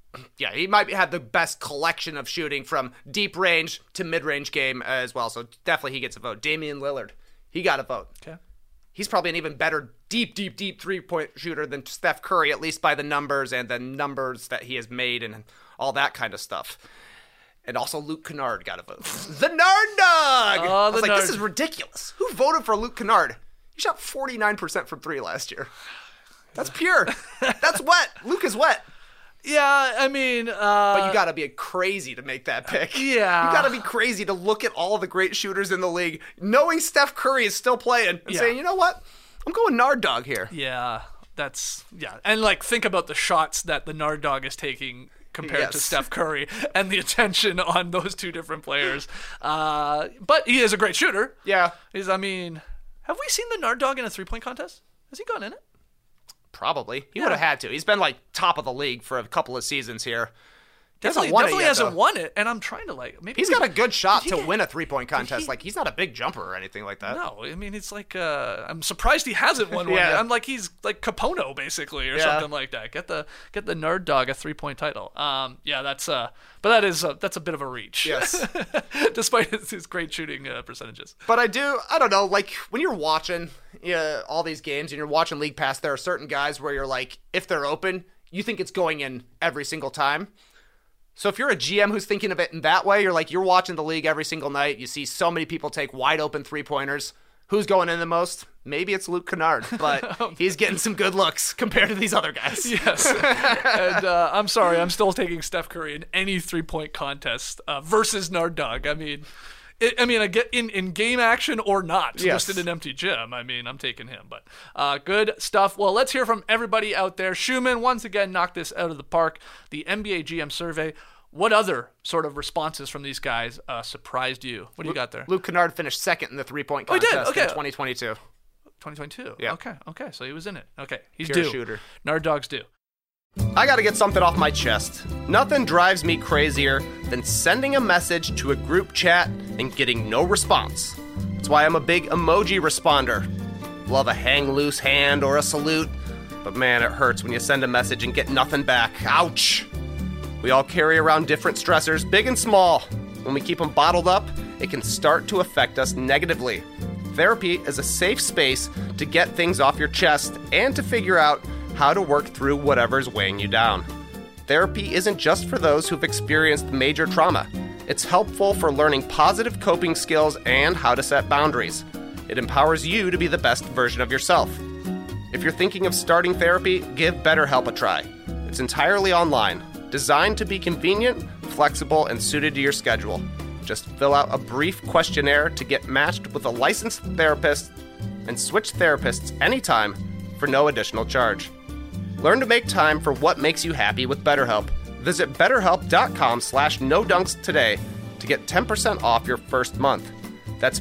yeah, he might have the best collection of shooting from deep range to mid-range game as well. So definitely he gets a vote. Damian Lillard, he got a vote. Okay. He's probably an even better deep, deep, deep three-point shooter than Steph Curry, at least by the numbers and the numbers that he has made and all that kind of stuff. And also Luke Kennard got a vote. The Nard Dog! Oh, I was the like, Nard. this is ridiculous. Who voted for Luke Kennard? He shot forty-nine percent from three last year. That's pure. That's wet. Luke is wet. Yeah, I mean... Uh, But you got to be crazy to make that pick. Yeah. You got to be crazy to look at all the great shooters in the league, knowing Steph Curry is still playing, and Yeah. saying, you know what? I'm going Nard Dog here. Yeah, that's... Yeah, and, like, think about the shots that the Nard Dog is taking compared to Yes. Steph Curry and the attention on those two different players. Uh, but he is a great shooter. Yeah. He's, I mean... Have we seen the Nard Dog in a three-point contest? Has he gone in it? Probably. He Yeah. would have had to. He's been, like, top of the league for a couple of seasons here. He Definitely, hasn't won it definitely yet, hasn't though. won it, and I'm trying to, like... maybe He's we- got a good shot Did to he get- win a three-point contest. he- Like, he's not a big jumper or anything like that. No, I mean, it's like, uh, I'm surprised he hasn't won one Yeah. yet. I'm like, he's like Capono, basically, or Yeah. something like that. Get the get the Nerd Dog a three-point title. Um, yeah, that's, uh, but that is, uh, that's a bit of a reach. Yes. Despite his, his great shooting uh, percentages. But I do, I don't know, like, when you're watching yeah, all these games and you're watching League Pass, there are certain guys where you're like, if they're open, you think it's going in every single time. So if you're a G M who's thinking of it in that way, you're like, you're watching the league every single night. You see so many people take wide open three-pointers. Who's going in the most? Maybe it's Luke Kennard, but he's getting some good looks compared to these other guys. Yes. And uh, I'm sorry, I'm still taking Steph Curry in any three-point contest uh, versus Nard Dog. I mean... It, I mean, I get in, in game action or not, Yes. just in an empty gym. I mean, I'm taking him. But uh, good stuff. Well, let's hear from everybody out there. Schumann once again knocked this out of the park. The N B A G M survey. What other sort of responses from these guys uh, surprised you? What do you got there? Luke Kennard finished second in the three-point Oh, he did? contest Okay. in twenty twenty-two. twenty twenty-two. Yeah. Okay. Okay. So he was in it. Okay. He's Pure due. shooter. Nard Dog's due. I gotta get something off my chest. Nothing drives me crazier than sending a message to a group chat and getting no response. That's why I'm a big emoji responder. Love a hang loose hand or a salute, but man, it hurts when you send a message and get nothing back. Ouch! We all carry around different stressors, big and small. When we keep them bottled up, it can start to affect us negatively. Therapy is a safe space to get things off your chest and to figure out how to work through whatever's weighing you down. Therapy isn't just for those who've experienced major trauma. It's helpful for learning positive coping skills and how to set boundaries. It empowers you to be the best version of yourself. If you're thinking of starting therapy, give BetterHelp a try. It's entirely online, designed to be convenient, flexible, and suited to your schedule. Just fill out a brief questionnaire to get matched with a licensed therapist and switch therapists anytime for no additional charge. Learn to make time for what makes you happy with BetterHelp. Visit betterhelp.com slash no dunks today to get ten percent off your first month. That's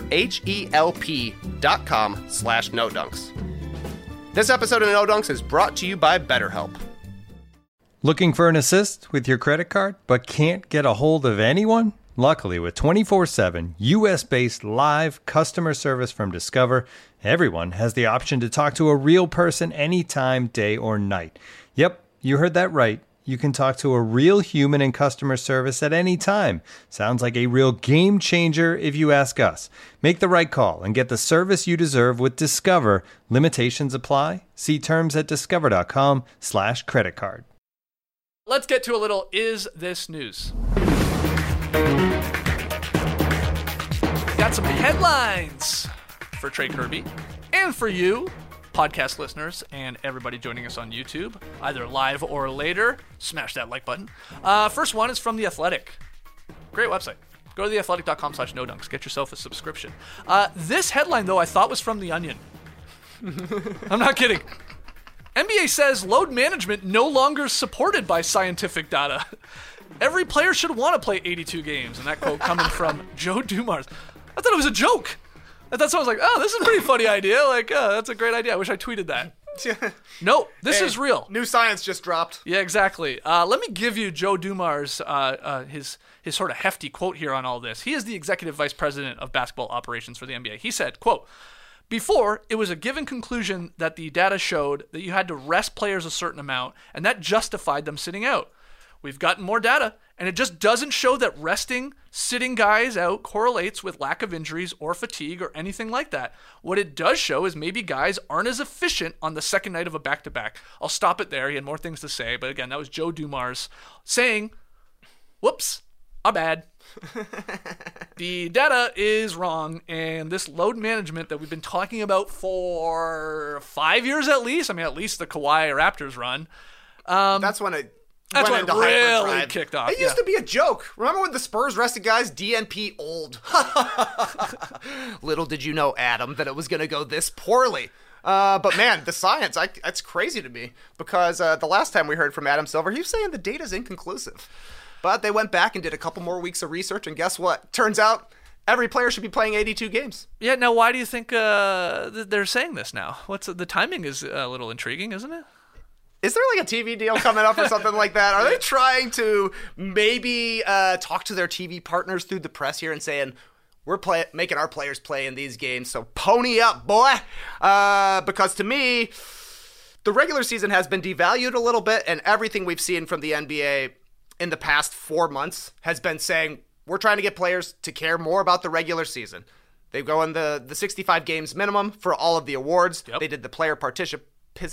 betterhelp.com slash no dunks. This episode of No Dunks is brought to you by BetterHelp. Looking for an assist with your credit card, but can't get a hold of anyone? Luckily, with twenty-four seven U S-based live customer service from Discover, everyone has the option to talk to a real person anytime, day or night. Yep, you heard that right. You can talk to a real human in customer service at any time. Sounds like a real game changer if you ask us. Make the right call and get the service you deserve with Discover. Limitations apply. See terms at discover.com slash credit card. Let's get to a little Is This News? Got some headlines for Trey Kirby and for you, podcast listeners, and everybody joining us on YouTube, either live or later. Smash that like button. Uh, first one is from The Athletic. Great website. Go to theathletic.com slash no dunks. Get yourself a subscription. Uh, this headline, though, I thought was from The Onion. I'm not kidding. N B A says load management no longer supported by scientific data. Every player should want to play eighty-two games. And that quote coming from Joe Dumars. I thought it was a joke. I thought someone was like, oh, this is a pretty funny idea. Like, oh, that's a great idea. I wish I tweeted that. No, this Hey, is real. New science just dropped. Yeah, exactly. Uh, let me give you Joe Dumars, uh, uh, his his sort of hefty quote here on all this. He is the executive vice president of basketball operations for the N B A. He said, quote, before, it was a given conclusion that the data showed that you had to rest players a certain amount, and that justified them sitting out. we've gotten more data, and it just doesn't show that resting, sitting guys out correlates with lack of injuries or fatigue or anything like that. What it does show is maybe guys aren't as efficient on the second night of a back-to-back. I'll stop it there. He had more things to say, but again, that was Joe Dumars saying, whoops, I'm bad. The data is wrong, and this load management that we've been talking about for five years at least, I mean, at least the Kawhi Raptors run. Um, That's when it That's went when into it really hyperdrive. kicked off. It used yeah. to be a joke. Remember when the Spurs rested guys? D N P old. Little did you know, Adam, that it was going to go this poorly. Uh, but man, the science, I, it's crazy to me because uh, the last time we heard from Adam Silver, he was saying the data's inconclusive. But they went back and did a couple more weeks of research, and guess what? Turns out every player should be playing eighty-two games. Yeah, now why do you think uh, th- they're saying this now? What's the timing is a little intriguing, isn't it? Is there like a T V deal coming up or something like that? Are they trying to maybe uh, talk to their T V partners through the press here and saying, we're play- making our players play in these games, so pony up, boy? Uh, because to me, the regular season has been devalued a little bit, and everything we've seen from the N B A in the past four months has been saying, we're trying to get players to care more about the regular season. They go in the, the sixty-five games minimum for all of the awards. Yep. They did the player particip-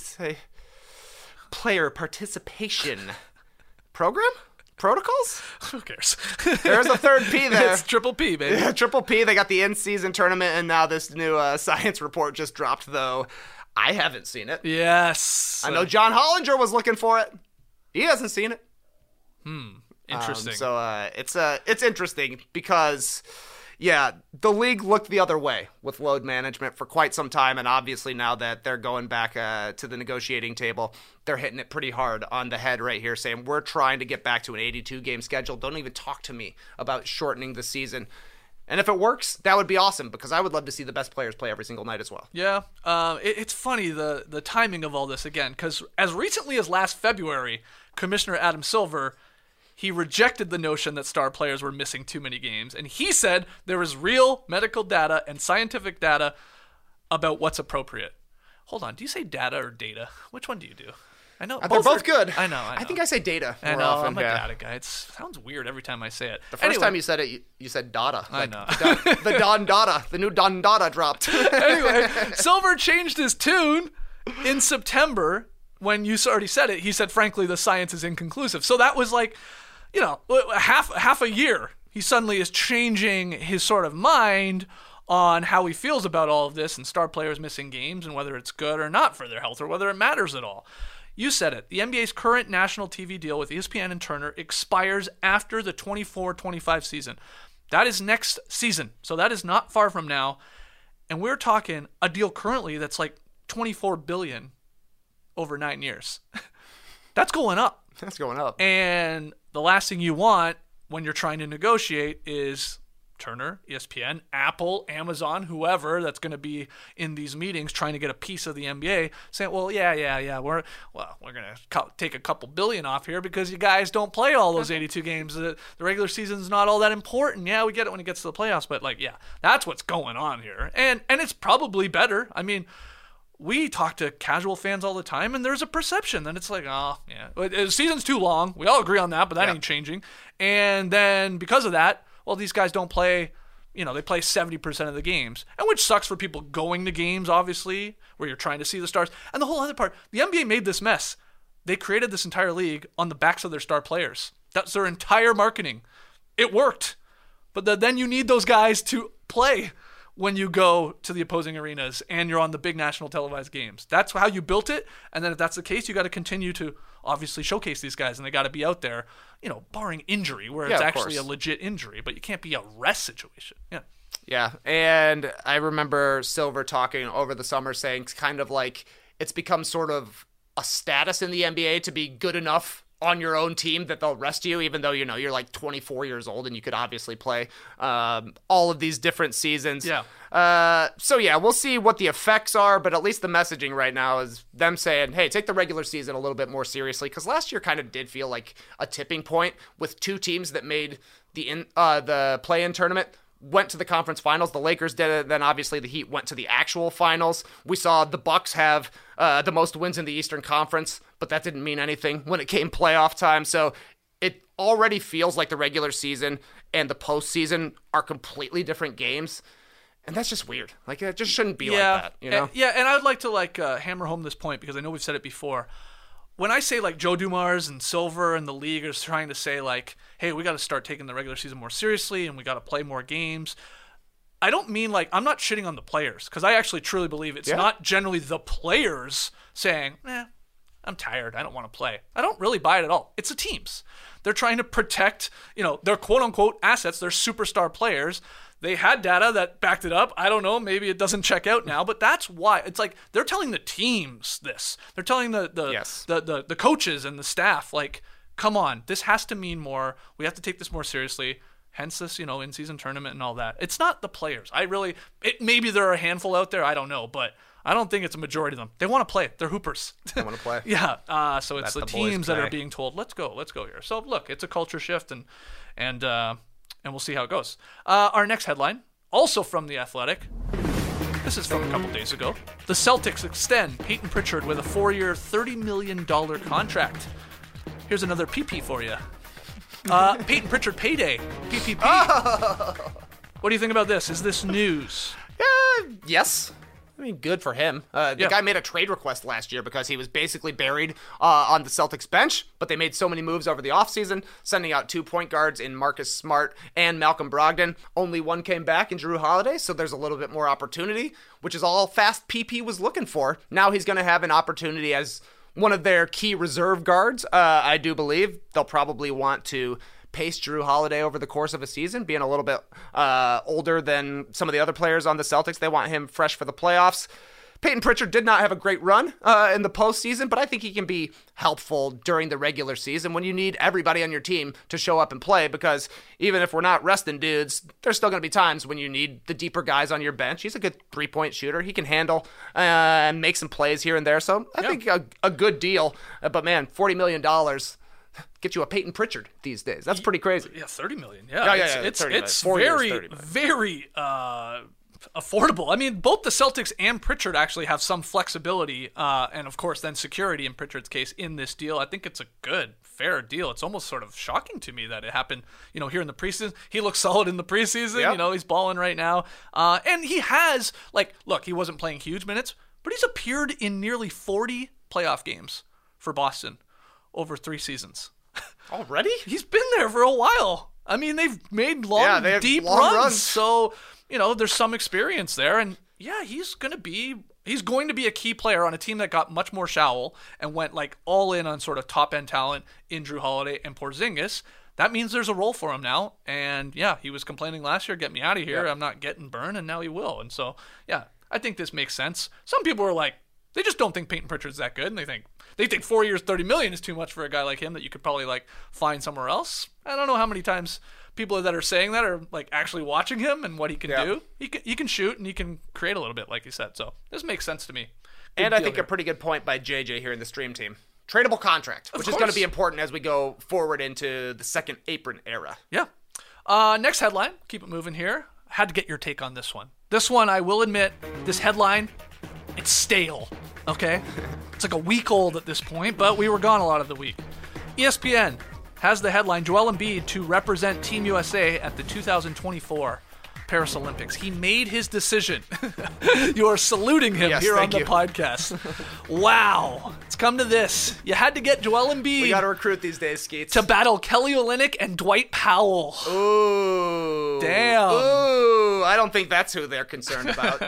player participation program? Protocols? Who cares? There's a third P there. It's triple P, baby. Yeah, triple P. They got the in-season tournament, and now this new uh, science report just dropped, though. I haven't seen it. Yes. I know John Hollinger was looking for it. He hasn't seen it. Hmm. Interesting. Um, so uh, it's uh, it's interesting because, yeah, the league looked the other way with load management for quite some time, and obviously now that they're going back uh, to the negotiating table, they're hitting it pretty hard on the head right here, saying we're trying to get back to an eighty-two game schedule. Don't even talk to me about shortening the season. And if it works, that would be awesome because I would love to see the best players play every single night as well. Yeah, uh, it, it's funny the the timing of all this again because as recently as last February, Commissioner Adam Silver, he rejected the notion that star players were missing too many games, and he said there is real medical data and scientific data about what's appropriate. Hold on, do you say data or data? Which one do you do? I know Uh, they're both are, good. I know, I know. I think I say data more I know, often. I'm a yeah. data guy. It sounds weird every time I say it. The first Anyway. time you said it, you, you said data. I Like know. The, the Don Dada, the new Don Dada dropped. Anyway, Silver changed his tune in September when you already said it. He said, frankly, the science is inconclusive. So that was like, you know, half half a year. He suddenly is changing his sort of mind on how he feels about all of this and star players missing games and whether it's good or not for their health or whether it matters at all. You said it. The N B A's current national T V deal with E S P N and Turner expires after the twenty-four twenty-five season. That is next season. So that is not far from now. And we're talking a deal currently that's like twenty-four billion dollars over nine years. That's going up. That's going up. And the last thing you want when you're trying to negotiate is Turner, E S P N, Apple, Amazon, whoever that's going to be in these meetings trying to get a piece of the N B A saying, well, yeah, yeah, yeah, we're well, we're going to co- take a couple billion off here because you guys don't play all those eighty-two games. The, the regular season's not all that important. Yeah, we get it when it gets to the playoffs, but like, yeah, that's what's going on here. And and it's probably better. I mean, we talk to casual fans all the time, and there's a perception that it's like, oh, yeah, the season's too long. We all agree on that, but that yeah. ain't changing. And then because of that, well, these guys don't play, you know, they play seventy percent of the games, and which sucks for people going to games, obviously, where you're trying to see the stars. And the whole other part, the N B A made this mess. They created this entire league on the backs of their star players. That's their entire marketing. It worked. But the, then you need those guys to play when you go to the opposing arenas and you're on the big national televised games. That's how you built it. And then if that's the case, you got to continue to obviously showcase these guys, and they got to be out there, you know, barring injury, where yeah, it's actually course. a legit injury, but you can't be a rest situation. Yeah. Yeah. And I remember Silver talking over the summer saying kind of like it's become sort of a status in the N B A to be good enough on your own team that they'll rest you, even though, you know, you're like twenty-four years old and you could obviously play um, all of these different seasons. Yeah. Uh, so, yeah, we'll see what the effects are, but at least the messaging right now is them saying, hey, take the regular season a little bit more seriously, because last year kind of did feel like a tipping point with two teams that made the in, uh, the play-in tournament, went to the conference finals. The Lakers did it. Then obviously the Heat went to the actual finals. We saw the Bucks have uh, the most wins in the Eastern Conference, but that didn't mean anything when it came playoff time. So it already feels like the regular season and the postseason are completely different games. And that's just weird. Like, it just shouldn't be yeah. like that, you know? And, yeah, and I would like to, like, uh, hammer home this point because I know we've said it before. When I say, like, Joe Dumars and Silver and the league is trying to say, like, hey, we got to start taking the regular season more seriously and we got to play more games, I don't mean, like, I'm not shitting on the players because I actually truly believe it's yeah. not generally the players saying, eh, I'm tired, I don't want to play. I don't really buy it at all. It's the teams. They're trying to protect, you know, their quote-unquote assets, their superstar players. They had data that backed it up. I don't know. Maybe it doesn't check out now, but that's why. It's like they're telling the teams this. They're telling the the, yes. the, the, the coaches and the staff, like, come on, this has to mean more. We have to take this more seriously. Hence this, you know, in-season tournament and all that. It's not the players. I really, it, maybe there are a handful out there. I don't know, but I don't think it's a majority of them. They want to play. They're hoopers. They want to play. yeah. Uh, so it's Let the, the boys teams that play. are being told, let's go, let's go here. So look, it's a culture shift, and and uh, and we'll see how it goes. Uh, our next headline, also from The Athletic. This is from a couple days ago. The Celtics extend Peyton Pritchard with a four-year, thirty million dollars contract. Here's another P P for you. Uh, Peyton Pritchard payday. P P P. Oh. What do you think about this? Is this news? Uh, yes. I mean, good for him. Uh, the Yeah. guy made a trade request last year because he was basically buried uh, on the Celtics bench, but they made so many moves over the offseason, sending out two point guards in Marcus Smart and Malcolm Brogdon. Only one came back in Jrue Holiday, so there's a little bit more opportunity, which is all Fast P P was looking for. Now he's going to have an opportunity as one of their key reserve guards. Uh, I do believe they'll probably want to pace Jrue Holiday over the course of a season, being a little bit uh, older than some of the other players on the Celtics. They want him fresh for the playoffs. Peyton Pritchard did not have a great run uh, in the postseason, but I think he can be helpful during the regular season when you need everybody on your team to show up and play, because even if we're not resting dudes, there's still going to be times when you need the deeper guys on your bench. He's a good three-point shooter. He can handle uh, and make some plays here and there, so I Yeah. think a, a good deal. Uh, but man, forty million dollars get you a Peyton Pritchard these days. That's pretty crazy. Yeah, thirty million. Yeah, Yeah, yeah, it's yeah, it's, thirty million. it's Four years, very thirty million. very uh, affordable. I mean, both the Celtics and Pritchard actually have some flexibility, uh, and of course, then security in Pritchard's case in this deal. I think it's a good, fair deal. It's almost sort of shocking to me that it happened, you know, here in the preseason. He looks solid in the preseason. Yep. You know, he's balling right now, uh, and he has like, look, he wasn't playing huge minutes, but he's appeared in nearly forty playoff games for Boston over three seasons. Already? He's been there for a while. I mean, they've made long, Yeah, they have deep long runs, runs. so you know there's some experience there. And yeah, he's gonna be he's going to be a key player on a team that got much more shallow and went like all in on sort of top end talent in Jrue Holiday and Porzingis. That means there's a role for him now. And yeah, he was complaining last year, "Get me out of here! Yep. I'm not getting burned," and now he will. And so yeah, I think this makes sense. Some people are like, they just don't think Peyton Pritchard's that good, and they think they think four years, thirty million is too much for a guy like him that you could probably like find somewhere else. I don't know how many times people that are saying that are like actually watching him and what he can Yeah. do. He can he can shoot and he can create a little bit, like you said. So this makes sense to me. Good And I deal think here. a pretty good point by J J here in the stream team. Tradable contract, which is going course. to be important as we go forward into the second apron era. Yeah. Uh, next headline. Keep it moving here. Had to get your take on this one. This one, I will admit, this headline, it's stale. Okay? It's like a week old at this point, but we were gone a lot of the week. E S P N has the headline, Joel Embiid to represent Team U S A at the two thousand twenty-four Paris Olympics. He made his decision. You are saluting him Yes, here on thank the you. podcast. Wow. It's come to this. You had to get Joel Embiid We got to recruit these days, Skeets. to battle Kelly Olynyk and Dwight Powell. Ooh. Damn. Ooh. I don't think that's who they're concerned about.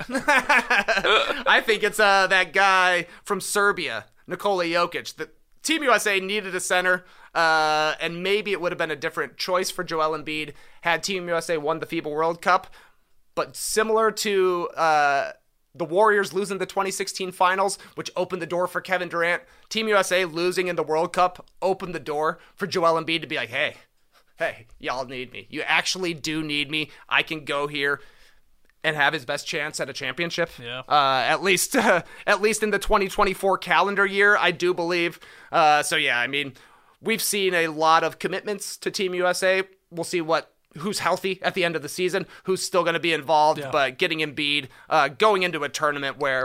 I think it's uh, that guy from Serbia, Nikola Jokic. The Team U S A needed a center, uh, and maybe it would have been a different choice for Joel Embiid had Team U S A won the FIBA World Cup. But similar to uh, the Warriors losing the twenty sixteen finals, which opened the door for Kevin Durant, Team U S A losing in the World Cup opened the door for Joel Embiid to be like, hey, hey, y'all need me. You actually do need me. I can go here and have his best chance at a championship. Yeah. Uh, at least, uh, at least in the twenty twenty-four calendar year, I do believe. Uh, so yeah, I mean, we've seen a lot of commitments to Team U S A. We'll see what who's healthy at the end of the season, who's still going to be involved. Yeah. But getting Embiid, uh, going into a tournament where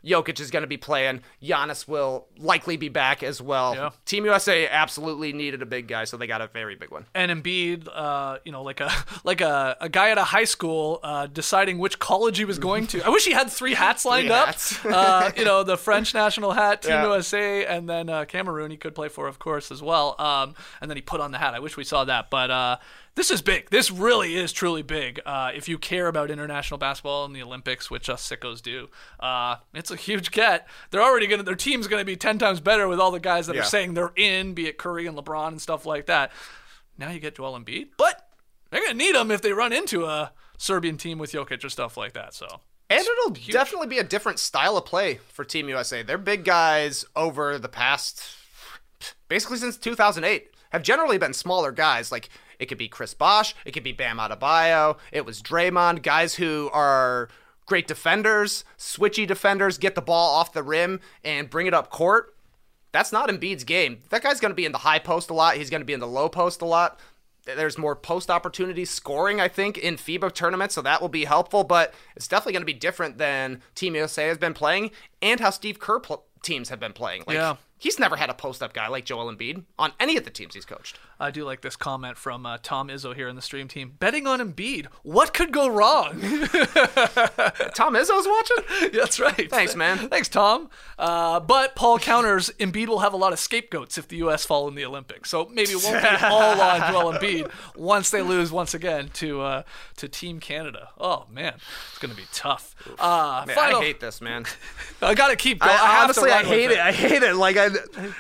Jokic is going to be playing. Giannis will likely be back as well. Yeah. Team U S A absolutely needed a big guy, so they got a very big one. And Embiid, uh, you know, like a like a, a guy at a high school uh, deciding which college he was going to. I wish he had three hats lined Three up. hats. uh, you know, the French national hat, Team Yeah. U S A, and then uh, Cameroon he could play for, of course, as well. Um, and then he put on the hat. I wish we saw that. But uh, this is big. This really is truly big. Uh, if you care about international basketball and the Olympics, which us sickos do, uh, it's a huge get. They're already gonna. Their team's gonna be ten times better with all the guys that Yeah. are saying they're in, be it Curry and LeBron and stuff like that. Now you get Joel Embiid, but they're gonna need him if they run into a Serbian team with Jokic or stuff like that. So. And it'll definitely be a different style of play for Team U S A. Their big guys over the past, basically since two thousand eight, have generally been smaller guys. Like, it could be Chris Bosh, it could be Bam Adebayo, it was Draymond, guys who are great defenders, switchy defenders, get the ball off the rim and bring it up court. That's not Embiid's game. That guy's going to be in the high post a lot. He's going to be in the low post a lot. There's more post opportunities scoring, I think, in FIBA tournaments, so that will be helpful, but it's definitely going to be different than Team U S A has been playing and how Steve Kerr pl- teams have been playing. Like, Yeah. he's never had a post-up guy like Joel Embiid on any of the teams he's coached. I do like this comment from uh, Tom Izzo here in the stream team. Betting on Embiid. What could go wrong? Tom Izzo's watching? That's right. Thanks, man. Thanks, Tom. Uh, but Paul counters, Embiid will have a lot of scapegoats if the U S fall in the Olympics. So maybe it won't be all on Joel Embiid once they lose once again to uh, to Team Canada. Oh, man. It's going to be tough. Uh, Man, final, I hate this, man. I got to keep going. I, I have honestly, to I run with hate it. I hate it. Like, I,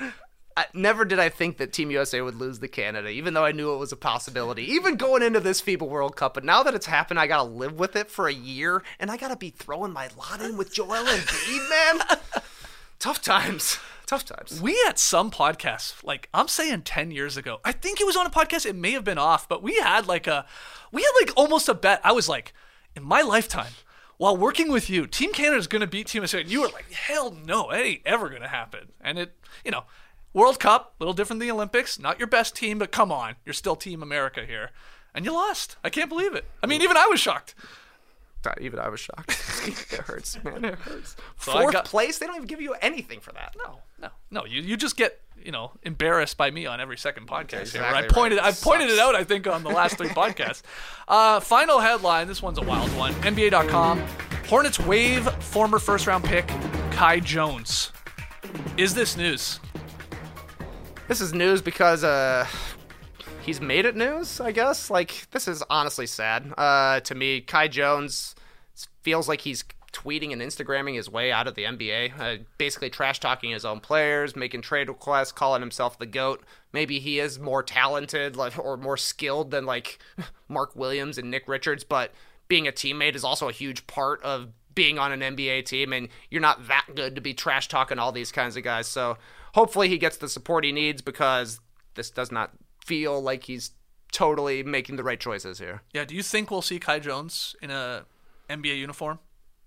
I never did I think that Team U S A would lose to Canada, even though I knew it was a possibility, even going into this FIBA World Cup. But now that it's happened, I gotta live with it for a year, and I gotta be throwing my lot in with Joel Embiid, man. Tough times. Tough times. We had some podcasts, like I'm saying ten years ago. I think it was on a podcast. It may have been off, but we had like a, we had like almost a bet. I was like, in my lifetime, while working with you, Team Canada is going to beat Team U S A. And you were like, hell no, it ain't ever going to happen. And it, you know, World Cup, a little different than the Olympics. Not your best team, but come on. You're still Team America here. And you lost. I can't believe it. I mean, even I was shocked. Even I was shocked. It hurts, man. It hurts. So I Fourth got- place? They don't even give you anything for that. No, no, no. You you just get, you know, embarrassed by me on every second podcast here. Exactly I pointed right. I've pointed it Sucks. out, I think, on the last three podcasts. Uh, final headline. This one's a wild one. N B A dot com. Hornets waive former first round pick Kai Jones. Is this news? This is news because uh, he's made it news, I guess. Like, this is honestly sad. Uh, to me, Kai Jones feels like he's tweeting and Instagramming his way out of the N B A, uh, basically trash talking his own players, making trade requests, calling himself the GOAT. Maybe he is more talented, like, or more skilled than like Mark Williams and Nick Richards, but being a teammate is also a huge part of being on an N B A team, and you're not that good to be trash talking all these kinds of guys. So hopefully he gets the support he needs, because this does not feel like he's totally making the right choices here. Yeah. Do you think we'll see Kai Jones in a N B A uniform?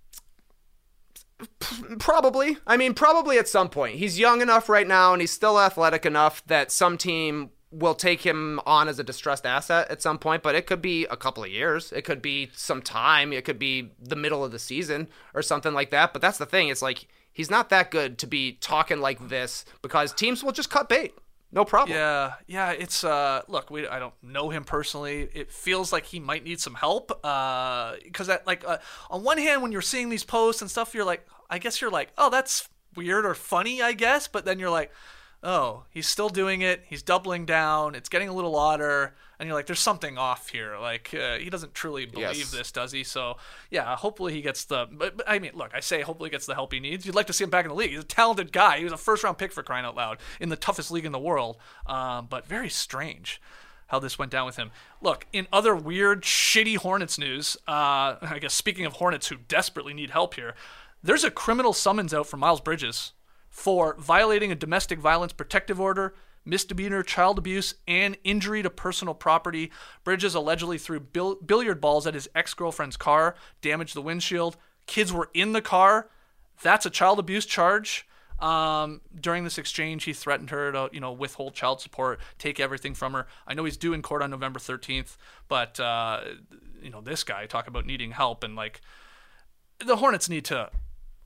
Probably. I mean, probably at some point. He's young enough right now, and he's still athletic enough that some team will take him on as a distressed asset at some point, but it could be a couple of years. It could be some time. It could be the middle of the season or something like that. But that's the thing. It's like, he's not that good to be talking like this, because teams will just cut bait. No problem. Yeah, yeah. It's uh, look, we I don't know him personally. It feels like he might need some help. Uh, because that like uh, on one hand, when you're seeing these posts and stuff, you're like, I guess you're like, oh, that's weird or funny, I guess. But then you're like, oh, he's still doing it. He's doubling down. It's getting a little odder. And you're like, there's something off here. Like, uh, he doesn't truly believe Yes. this, does he? So, yeah, hopefully he gets the... But, but, I mean, look, I say hopefully he gets the help he needs. You'd like to see him back in the league. He's a talented guy. He was a first-round pick, for crying out loud, in the toughest league in the world. Um, but very strange how this went down with him. Look, in other weird, shitty Hornets news, uh, I guess speaking of Hornets who desperately need help here, there's a criminal summons out for Miles Bridges for violating a domestic violence protective order, misdemeanor child abuse, and injury to personal property. Bridges allegedly threw bill- billiard balls at his ex-girlfriend's car, damaged the windshield. Kids were in the car. That's a child abuse charge. Um, during this exchange, he threatened her to, you know, withhold child support, take everything from her. I know he's due in court on November thirteenth, but, uh, you know, this guy, talk about needing help, and, like, the Hornets need to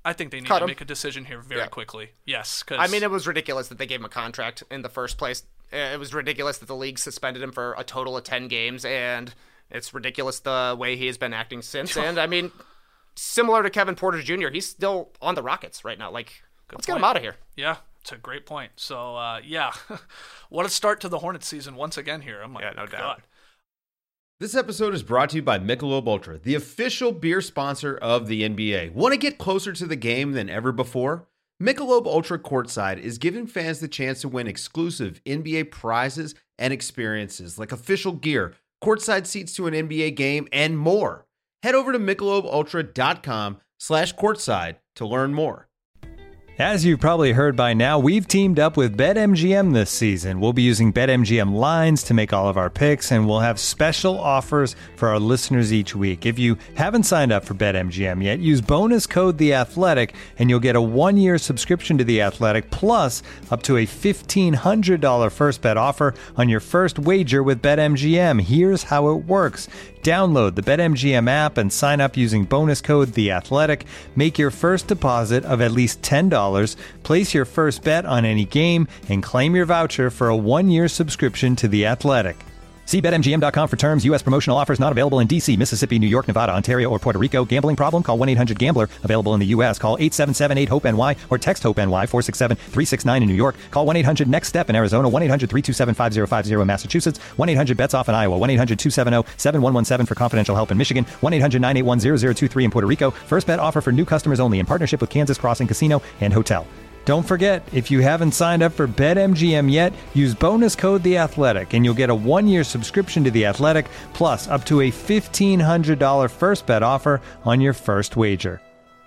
I think they need Cut to him. make a decision here very Yeah. quickly. Yes, because I mean, it was ridiculous that they gave him a contract in the first place. Uh, It was ridiculous that the league suspended him for a total of ten games, and it's ridiculous the way he has been acting since. And I mean, similar to Kevin Porter Junior, he's still on the Rockets right now. Like, let's get him out of here. Yeah, it's a great point. So, uh, yeah, what a start to the Hornets season once again here. I'm like, Yeah, no God. doubt. This episode is brought to you by Michelob Ultra, the official beer sponsor of the N B A. Want to get closer to the game than ever before? Michelob Ultra Courtside is giving fans the chance to win exclusive N B A prizes and experiences like official gear, courtside seats to an N B A game, and more. Head over to michelobultra.com slash courtside to learn more. As you've probably heard by now, we've teamed up with BetMGM this season. We'll be using BetMGM lines to make all of our picks, and we'll have special offers for our listeners each week. If you haven't signed up for BetMGM yet, use bonus code The Athletic, and you'll get a one-year subscription to The Athletic, plus up to a fifteen hundred dollars first bet offer on your first wager with BetMGM. Here's how it works. Download the BetMGM app and sign up using bonus code The Athletic. Make your first deposit of at least ten dollars, place your first bet on any game, and claim your voucher for a one-year subscription to The Athletic. See Bet M G M dot com for terms. U S promotional offers not available in D C, Mississippi, New York, Nevada, Ontario, or Puerto Rico. Gambling problem? Call one eight hundred gambler. Available in the U S. Call eight seven seven eight hope N Y or text HOPE-NY four six seven three six nine in New York. Call one eight hundred next step in Arizona. one eight hundred three two seven five zero five zero in Massachusetts. one eight hundred bets off in Iowa. one eight hundred two seven zero seven one one seven for confidential help in Michigan. one eight hundred nine eight one zero zero two three in Puerto Rico. First bet offer for new customers only in partnership with Kansas Crossing Casino and Hotel. Don't forget, if you haven't signed up for BetMGM yet, use bonus code The Athletic, and you'll get a one-year subscription to The Athletic, plus up to a fifteen hundred dollars first bet offer on your first wager.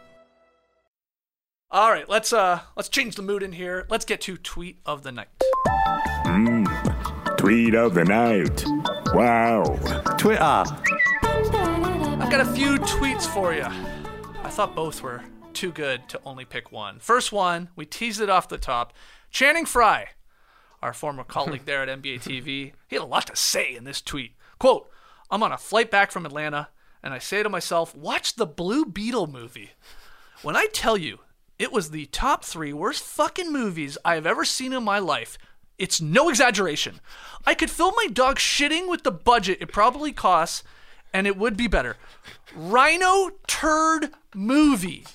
All right, let's uh let's change the mood in here. Let's get to tweet of the night. Mm, tweet of the night. Wow. Twitter. I've got a few tweets for you. I thought both were too good to only pick one. First one, we teased it off the top. Channing Frye, our former colleague there at N B A T V, he had a lot to say in this tweet. Quote, I'm on a flight back from Atlanta, and I say to myself, watch the Blue Beetle movie. When I tell you it was the top three worst fucking movies I have ever seen in my life, it's no exaggeration. I could fill my dog shitting with the budget it probably costs, and it would be better. Rhino Turd Movie.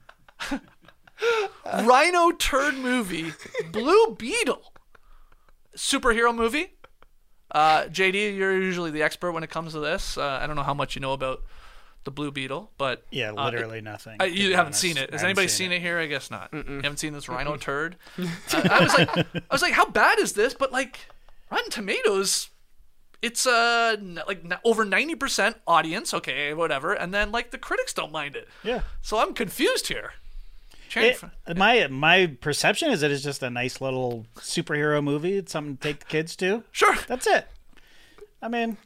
Rhino Turd Movie. Blue Beetle. Superhero movie. Uh, J D, you're usually the expert when it comes to this. Uh, I don't know how much you know about the Blue Beetle, but Yeah, uh, literally it- nothing. Uh, to you be haven't honest. seen it. I Has haven't anybody seen seen it here? I guess not. Mm-mm. You haven't seen this Rhino Turd? uh, I was like, I was like, how bad is this? But like, Rotten Tomatoes, it's uh n- like n- over ninety percent audience. Okay, whatever, and then like the critics don't mind it. Yeah. So I'm confused here. Channing It, Fr- my my perception is that it's just a nice little superhero movie. It's something to take the kids to. Sure. That's it. I mean,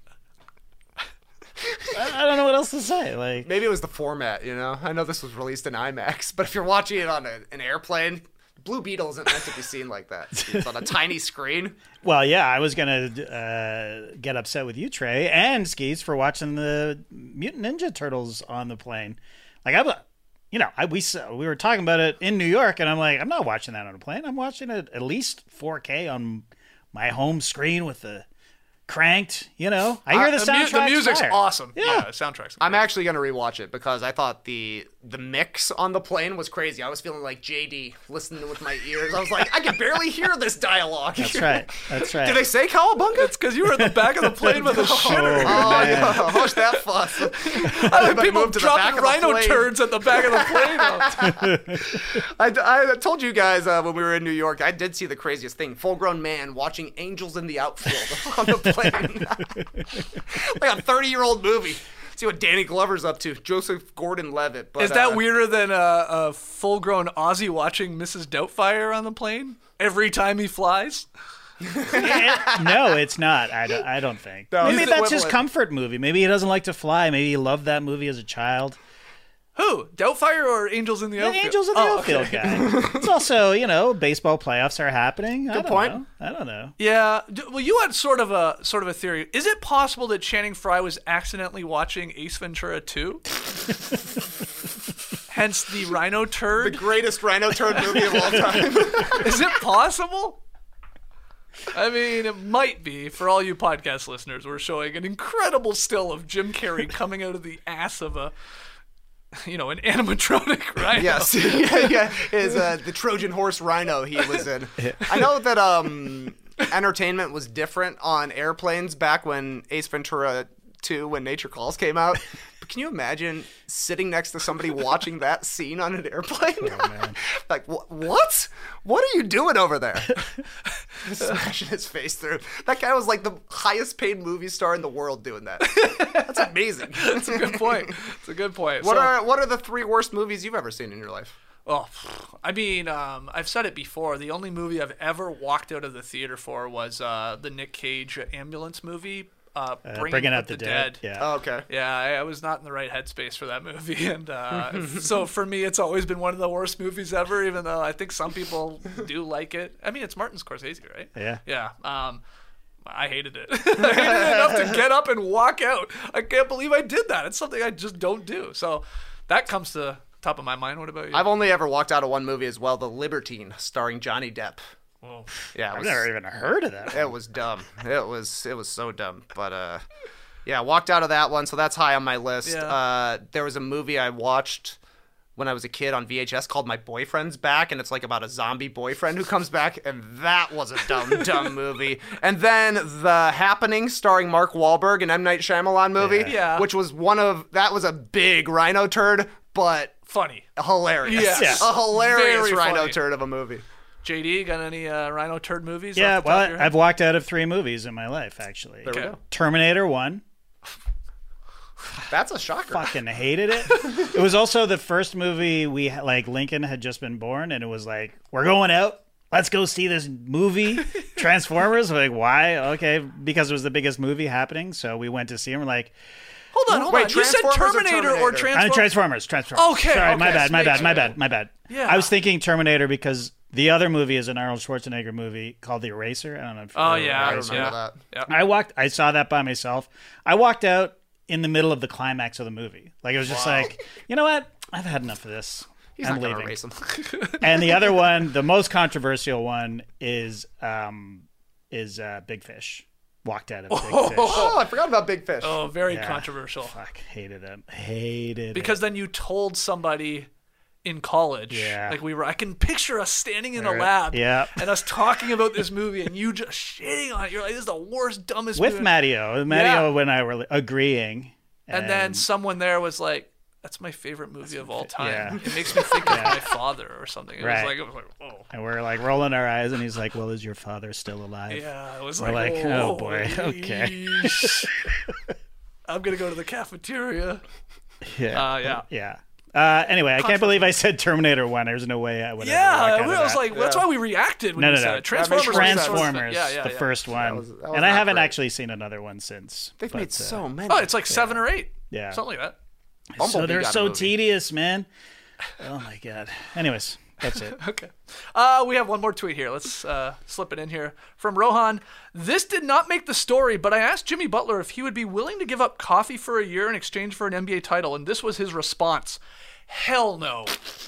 I, I don't know what else to say. Like, Maybe it was the format, you know? I know this was released in IMAX, but if you're watching it on a, an airplane, Blue Beetle isn't meant to be seen like that. It's on a tiny screen. well, yeah, I was gonna uh, get upset with you, Trey, and Skeets for watching the Mutant Ninja Turtles on the plane. Like, I'm, you know, I we saw- we were talking about it in New York, and I'm like, I'm not watching that on a plane. I'm watching it at least four K on my home screen with the cranked. You know, I hear Uh, the the, mu- soundtrack. the music's awesome. Yeah. Yeah, the soundtrack's. I'm great. actually gonna rewatch it because I thought the the mix on the plane was crazy. I was feeling like J D listening with my ears. I was like, I can barely hear this dialogue. That's right. That's right. Did they say Cowabunga? It's because you were at the back of the plane with a shitter. Oh, yeah. Hush that fuss. I like Everybody people moved to the back dropping of the rhino plane. turds at the back of the plane. I, I told you guys uh, when we were in New York, I did see the craziest thing. Full-grown man watching Angels in the Outfield on the plane. Like a thirty-year-old movie. See what Danny Glover's up to. Joseph Gordon-Levitt. But, Is that uh, weirder than a, a full-grown Aussie watching Missus Doubtfire on the plane every time he flies? no, it's not. I don't, I don't think. No, Maybe it's that's his equivalent. comfort movie. Maybe he doesn't like to fly. Maybe he loved that movie as a child. Who? Doubtfire or Angels in the The Outfield? Angels in the Oh, Outfield okay. guy. It's also, you know, baseball playoffs are happening. I Good don't point. know. I don't know. Yeah. D- Well, you had sort of a sort of a theory. Is it possible that Channing Frye was accidentally watching Ace Ventura two? Hence the Rhino Turd. The greatest Rhino Turd movie of all time. Is it possible? I mean, it might be. For all you podcast listeners, we're showing an incredible still of Jim Carrey coming out of the ass of a, you know, an animatronic rhino. Yes, yeah, yeah. Is uh, the Trojan horse rhino he was in. I know that um, entertainment was different on airplanes back when Ace Ventura two, When Nature Calls, came out. But can you imagine sitting next to somebody watching that scene on an airplane? Oh, man. Like, wh- what? What are you doing over there? Smashing his face through. That guy was like the highest paid movie star in the world doing that. That's amazing. That's a good point. It's a good point. What So- are what are the three worst movies you've ever seen in your life? Oh, I mean, um, I've said it before. The only movie I've ever walked out of the theater for was uh, the Nick Cage ambulance movie, uh, Uh, Bringing, Bringing Up Up the, the Dead. Dead, yeah. Oh, okay. Yeah, I, I was not in the right headspace for that movie, and uh, so for me, it's always been one of the worst movies ever. Even though I think some people do like it. I mean, it's Martin Scorsese, right? Yeah. Yeah. Um, I hated it. I hated it enough to get up and walk out. I can't believe I did that. It's something I just don't do. So that comes to top of my mind. What about you? I've only ever walked out of one movie as well, The Libertine, starring Johnny Depp. Whoa. Yeah, it I've was, never even heard of that. It was dumb. It was it was so dumb. But uh, yeah, walked out of that one, so that's high on my list. Yeah. Uh, there was a movie I watched when I was a kid on V H S called My Boyfriend's Back, and it's like about a zombie boyfriend who comes back, and that was a dumb, dumb movie. And then The Happening, starring Mark Wahlberg, an M. Night Shyamalan movie, Yeah. which was one of, that was a big rhino turd, but Funny. hilarious. Yes. Yeah. A hilarious Very rhino funny. turd of a movie. J D, got any uh, Rhino Turd movies? Yeah, off the top of well, your head? I've walked out of three movies in my life, actually. There we Okay. go. Terminator one. That's a shocker. Fucking hated it. It was also the first movie we like. Lincoln had just been born, and it was like, we're going out. Let's go see this movie, Transformers. We're like, why? Okay, because it was the biggest movie happening, so we went to see him. We're like, Hold on, hold Wait, on. You said Transformers or Terminator or Terminator? Transformers? uh, Transformers. Transformers. Okay, sorry, my okay, bad, my make bad, my sure. bad, my bad. Yeah. I was thinking Terminator because the other movie is an Arnold Schwarzenegger movie called The Eraser. I don't know if Oh, you yeah. I Eraser. remember yeah. that. Yeah. I walked. I saw that by myself. I walked out in the middle of the climax of the movie. Like it was just like, you know what? I've had enough of this. He's I'm not going to leaving. erase him. And the other one, the most controversial one, is um, is uh, Big Fish. Walked out of Big Fish. Oh, I forgot about Big Fish. Oh, very Yeah. controversial. Fuck, hated it. Hated Because it. then you told somebody in college, Yeah. like we were, I can picture us standing in a Right. lab Yeah. and us talking about this movie and you just shitting on it. You're like, this is the worst, dumbest with movie. Matteo, Matteo and I were agreeing, And then someone there was like, that's my favorite movie of all time. yeah. It makes me think of my father or something. It Right. was like, it was like, oh. and we're like rolling our eyes, and he's like, "Well, is your father still alive?" Yeah, it was We're like, like, oh, "Oh, boy, okay." yeesh. I'm going to go to the cafeteria. Yeah, Uh, yeah. yeah. Uh, anyway, I can't believe I said Terminator one. There's no way I would. ever walk Yeah, out I of was that. like, that's why we reacted when No, you no, said no. it. Transformers. was the first one. Transformers, Yeah, yeah, the yeah. first one, was- that was and I not haven't great. actually seen another one since. They've but, made uh, so many. Oh, it's like seven or eight. Yeah. Something like that. So Bumblebee they're got a so movie. tedious, man. Oh my god. Anyways, that's it. Okay. Uh, we have one more tweet here. Let's uh, slip it in here. From Rohan. This did not make the story, but I asked Jimmy Butler if he would be willing to give up coffee for a year in exchange for an N B A title, and this was his response. Hell no.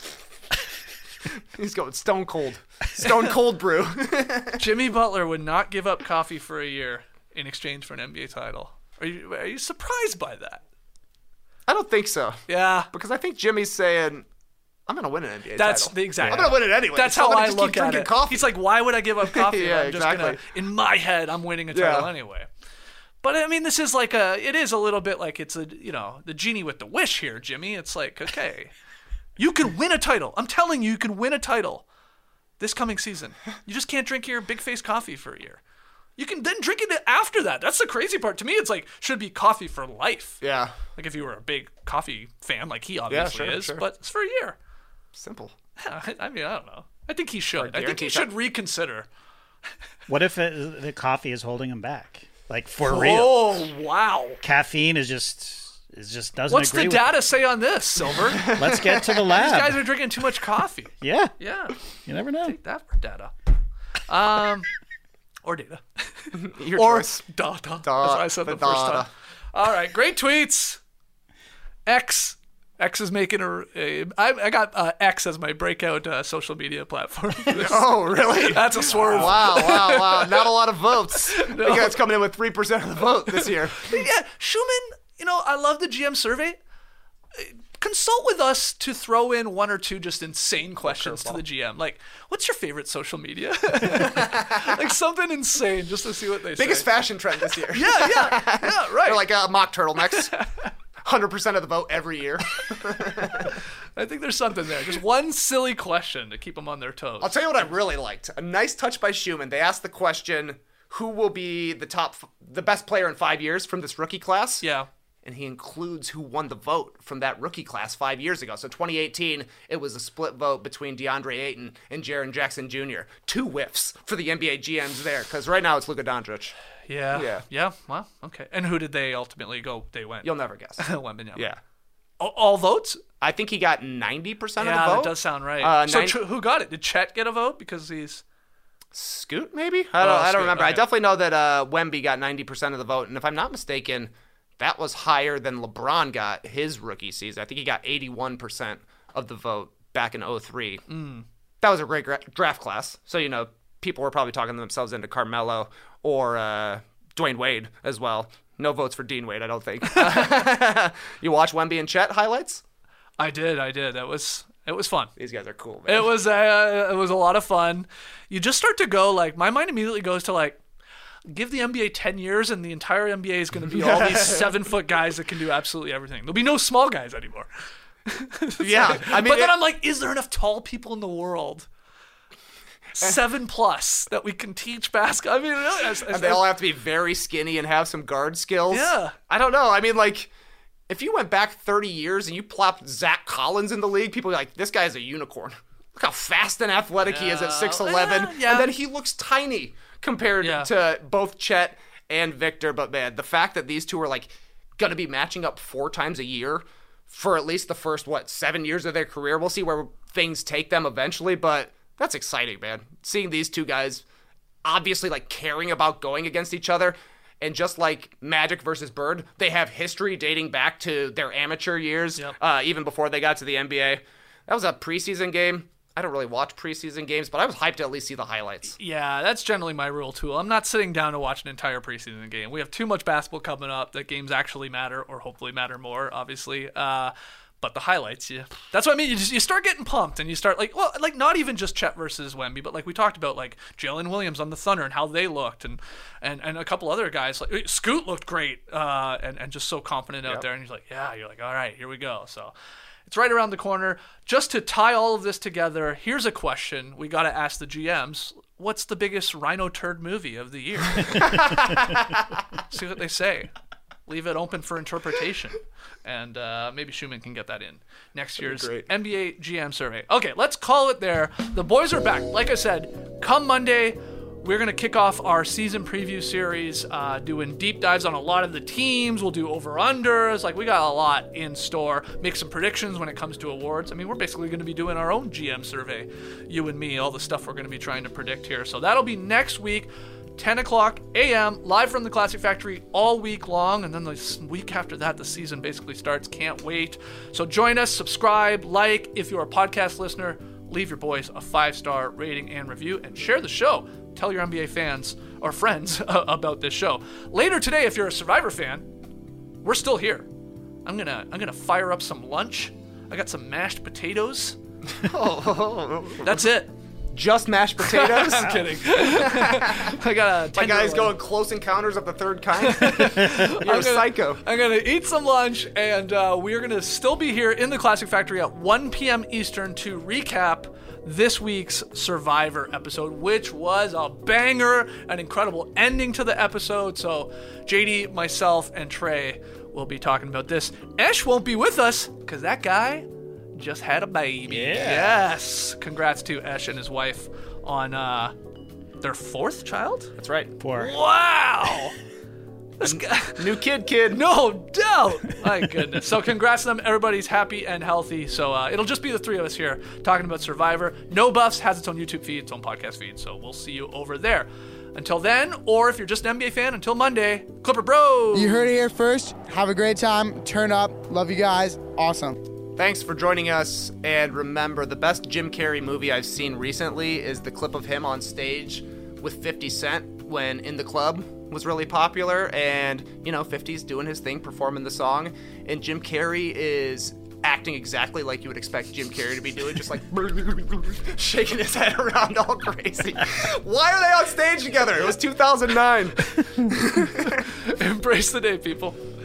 He's going stone cold. Stone cold brew. Jimmy Butler would not give up coffee for a year in exchange for an N B A title. Are you, are you surprised by that? I don't think so. Yeah. Because I think Jimmy's saying, I'm going to win an N B A That's title. the exact. I'm going to win it anyway. That's so I'm how gonna I just look keep at drinking it. coffee. He's like, why would I give up coffee? Yeah, if I'm just exactly. gonna, in my head, I'm winning a title Yeah. anyway. But I mean, this is like a. It is a little bit like it's a. You know, the genie with the wish here, Jimmy. It's like, okay, you can win a title. I'm telling you, you can win a title this coming season. You just can't drink your big face coffee for a year. You can then drink it after that. That's the crazy part. To me, it's like, should be coffee for life. Yeah. Like if you were a big coffee fan, like he obviously sure, is, sure. but it's for a year. Simple. I I mean, I don't know. I think he should. I think guarantee he should reconsider. What if it, the coffee is holding him back? Like for real, Oh, wow. caffeine is just is just doesn't What's agree the with data say on this, Silver? These Let's get to the lab. guys are drinking too much coffee. yeah, Yeah, you never know. take that for data. Um, or data. Your Or choice. data. That's Da- what I said the, the first data. time. All right, great tweets. X X is making a. a I, I got uh, X as my breakout uh, social media platform. Oh, really? That's a swerve. Wow, wow, wow. Not a lot of votes. No. You guys coming in with three percent of the vote this year. Yeah, Schumann, you know, I love the G M survey. Consult with us to throw in one or two just insane questions to the G M. Like, what's your favorite social media? Like something insane just to see what they say. Biggest fashion trend this year. Yeah, yeah, yeah, right. They're like uh, mock turtlenecks. one hundred percent of the vote every year. I think there's something there. Just one silly question to keep them on their toes. I'll tell you what I really liked. A nice touch by Schumann. They asked the question, who will be the top, the best player in five years from this rookie class? Yeah. And he includes who won the vote from that rookie class five years ago. So twenty eighteen, it was a split vote between DeAndre Ayton and Jaren Jackson Junior Two whiffs for the N B A G Ms there, because right now it's Luka Doncic. Yeah. Yeah. Yeah. Well, okay. And who did they ultimately go? They went. You'll never guess. Wembanyama. Yeah. All, all votes? I think he got ninety percent yeah, of the vote. Yeah, that does sound right. Uh, so ninety- tr- who got it? Did Chet get a vote because he's... Scoot, maybe? I don't, Oh, I don't Scoot, remember. okay. I definitely know that uh, Wemby got ninety percent of the vote. And if I'm not mistaken, that was higher than LeBron got his rookie season. I think he got eighty-one percent of the vote back in oh three. Mm. That was a great gra- draft class. So, you know, people were probably talking themselves into Carmelo or uh, Dwayne Wade as well. No votes for Dean Wade, I don't think. You watch Wemby and Chet highlights? I did, I did. That was... It was fun. These guys are cool, man. It was uh, it was a lot of fun. You just start to go, like, my mind immediately goes to, like, give the N B A ten years and the entire N B A is going to be all these seven-foot guys that can do absolutely everything. There'll be no small guys anymore. Yeah. Like, I mean, but then it- I'm like, is there enough tall people in the world? Seven plus that we can teach basketball. I mean, really, as, as, And they all have to be very skinny and have some guard skills. Yeah. I don't know. I mean, like, if you went back thirty years and you plopped Zach Collins in the league, people are like, this guy's a unicorn. Look how fast and athletic he is at six eleven. Yeah, yeah. And then he looks tiny compared Yeah. to both Chet and Victor. But, man, the fact that these two are, like, going to be matching up four times a year for at least the first, what, seven years of their career. We'll see where things take them eventually, but that's exciting, man. Seeing these two guys obviously, like, caring about going against each other. And just like Magic versus Bird, they have history dating back to their amateur years, Yep. uh, even before they got to the N B A. That was a preseason game. I don't really watch preseason games, but I was hyped to at least see the highlights. Yeah, that's generally my rule, too. I'm not sitting down to watch an entire preseason game. We have too much basketball coming up that games actually matter, or hopefully matter more, obviously. Uh, but the highlights, yeah. That's what I mean. You just you start getting pumped, and you start, like, well, like, not even just Chet versus Wemby, but, like, we talked about, like, Jalen Williams on the Thunder and how they looked, and and, and a couple other guys. Like, Scoot looked great, uh, and, and just so confident out Yep. there. And you're like, yeah, you're like, all right, here we go. So... It's right around the corner. Just to tie all of this together, here's a question we got to ask the G Ms. What's the biggest rhino turd movie of the year? See what they say. Leave it open for interpretation. And uh, maybe Schumann can get that in next year's great. N B A G M survey. Okay, let's call it there. The boys are back. Like I said, come Monday, we're going to kick off our season preview series, uh, doing deep dives on a lot of the teams. We'll do over-unders. Like, we got a lot in store. Make some predictions when it comes to awards. I mean, we're basically going to be doing our own G M survey, you and me, all the stuff we're going to be trying to predict here. So that'll be next week, ten o'clock a.m., live from the Classic Factory all week long. And then the week after that, the season basically starts. Can't wait. So join us, subscribe, like. If you're a podcast listener, leave your boys a five-star rating and review, and share the show. Tell your N B A fans or friends about this show. Later today, if you're a Survivor fan, we're still here. I'm gonna I'm gonna fire up some lunch. I got some mashed potatoes. That's it. Just mashed potatoes? I'm kidding. I got a My guy's tenderloin. going Close Encounters of the Third Kind. You're I'm a gonna, psycho. I'm going to eat some lunch, and uh, we're going to still be here in the Classic Factory at one p.m. Eastern to recap this week's Survivor episode, which was a banger, an incredible ending to the episode. So J D, myself, and Trey will be talking about this. Esh won't be with us because that guy just had a baby. Yeah. Yes. Congrats to Esh and his wife on uh, their fourth child. That's right. Poor. Wow. This guy. New kid, kid. No doubt. My goodness. So congrats to them. Everybody's happy and healthy. So uh, it'll just be the three of us here talking about Survivor. No Buffs has its own YouTube feed, its own podcast feed. So we'll see you over there. Until then, or if you're just an N B A fan, until Monday, Clipper Bros. You heard it here first. Have a great time. Turn up. Love you guys. Awesome. Thanks for joining us, and remember, the best Jim Carrey movie I've seen recently is the clip of him on stage with fifty Cent when In the Club was really popular, and, you know, fifty's doing his thing, performing the song, and Jim Carrey is acting exactly like you would expect Jim Carrey to be doing, just like shaking his head around all crazy. Why are they on stage together? It was two thousand nine. Embrace the day, people.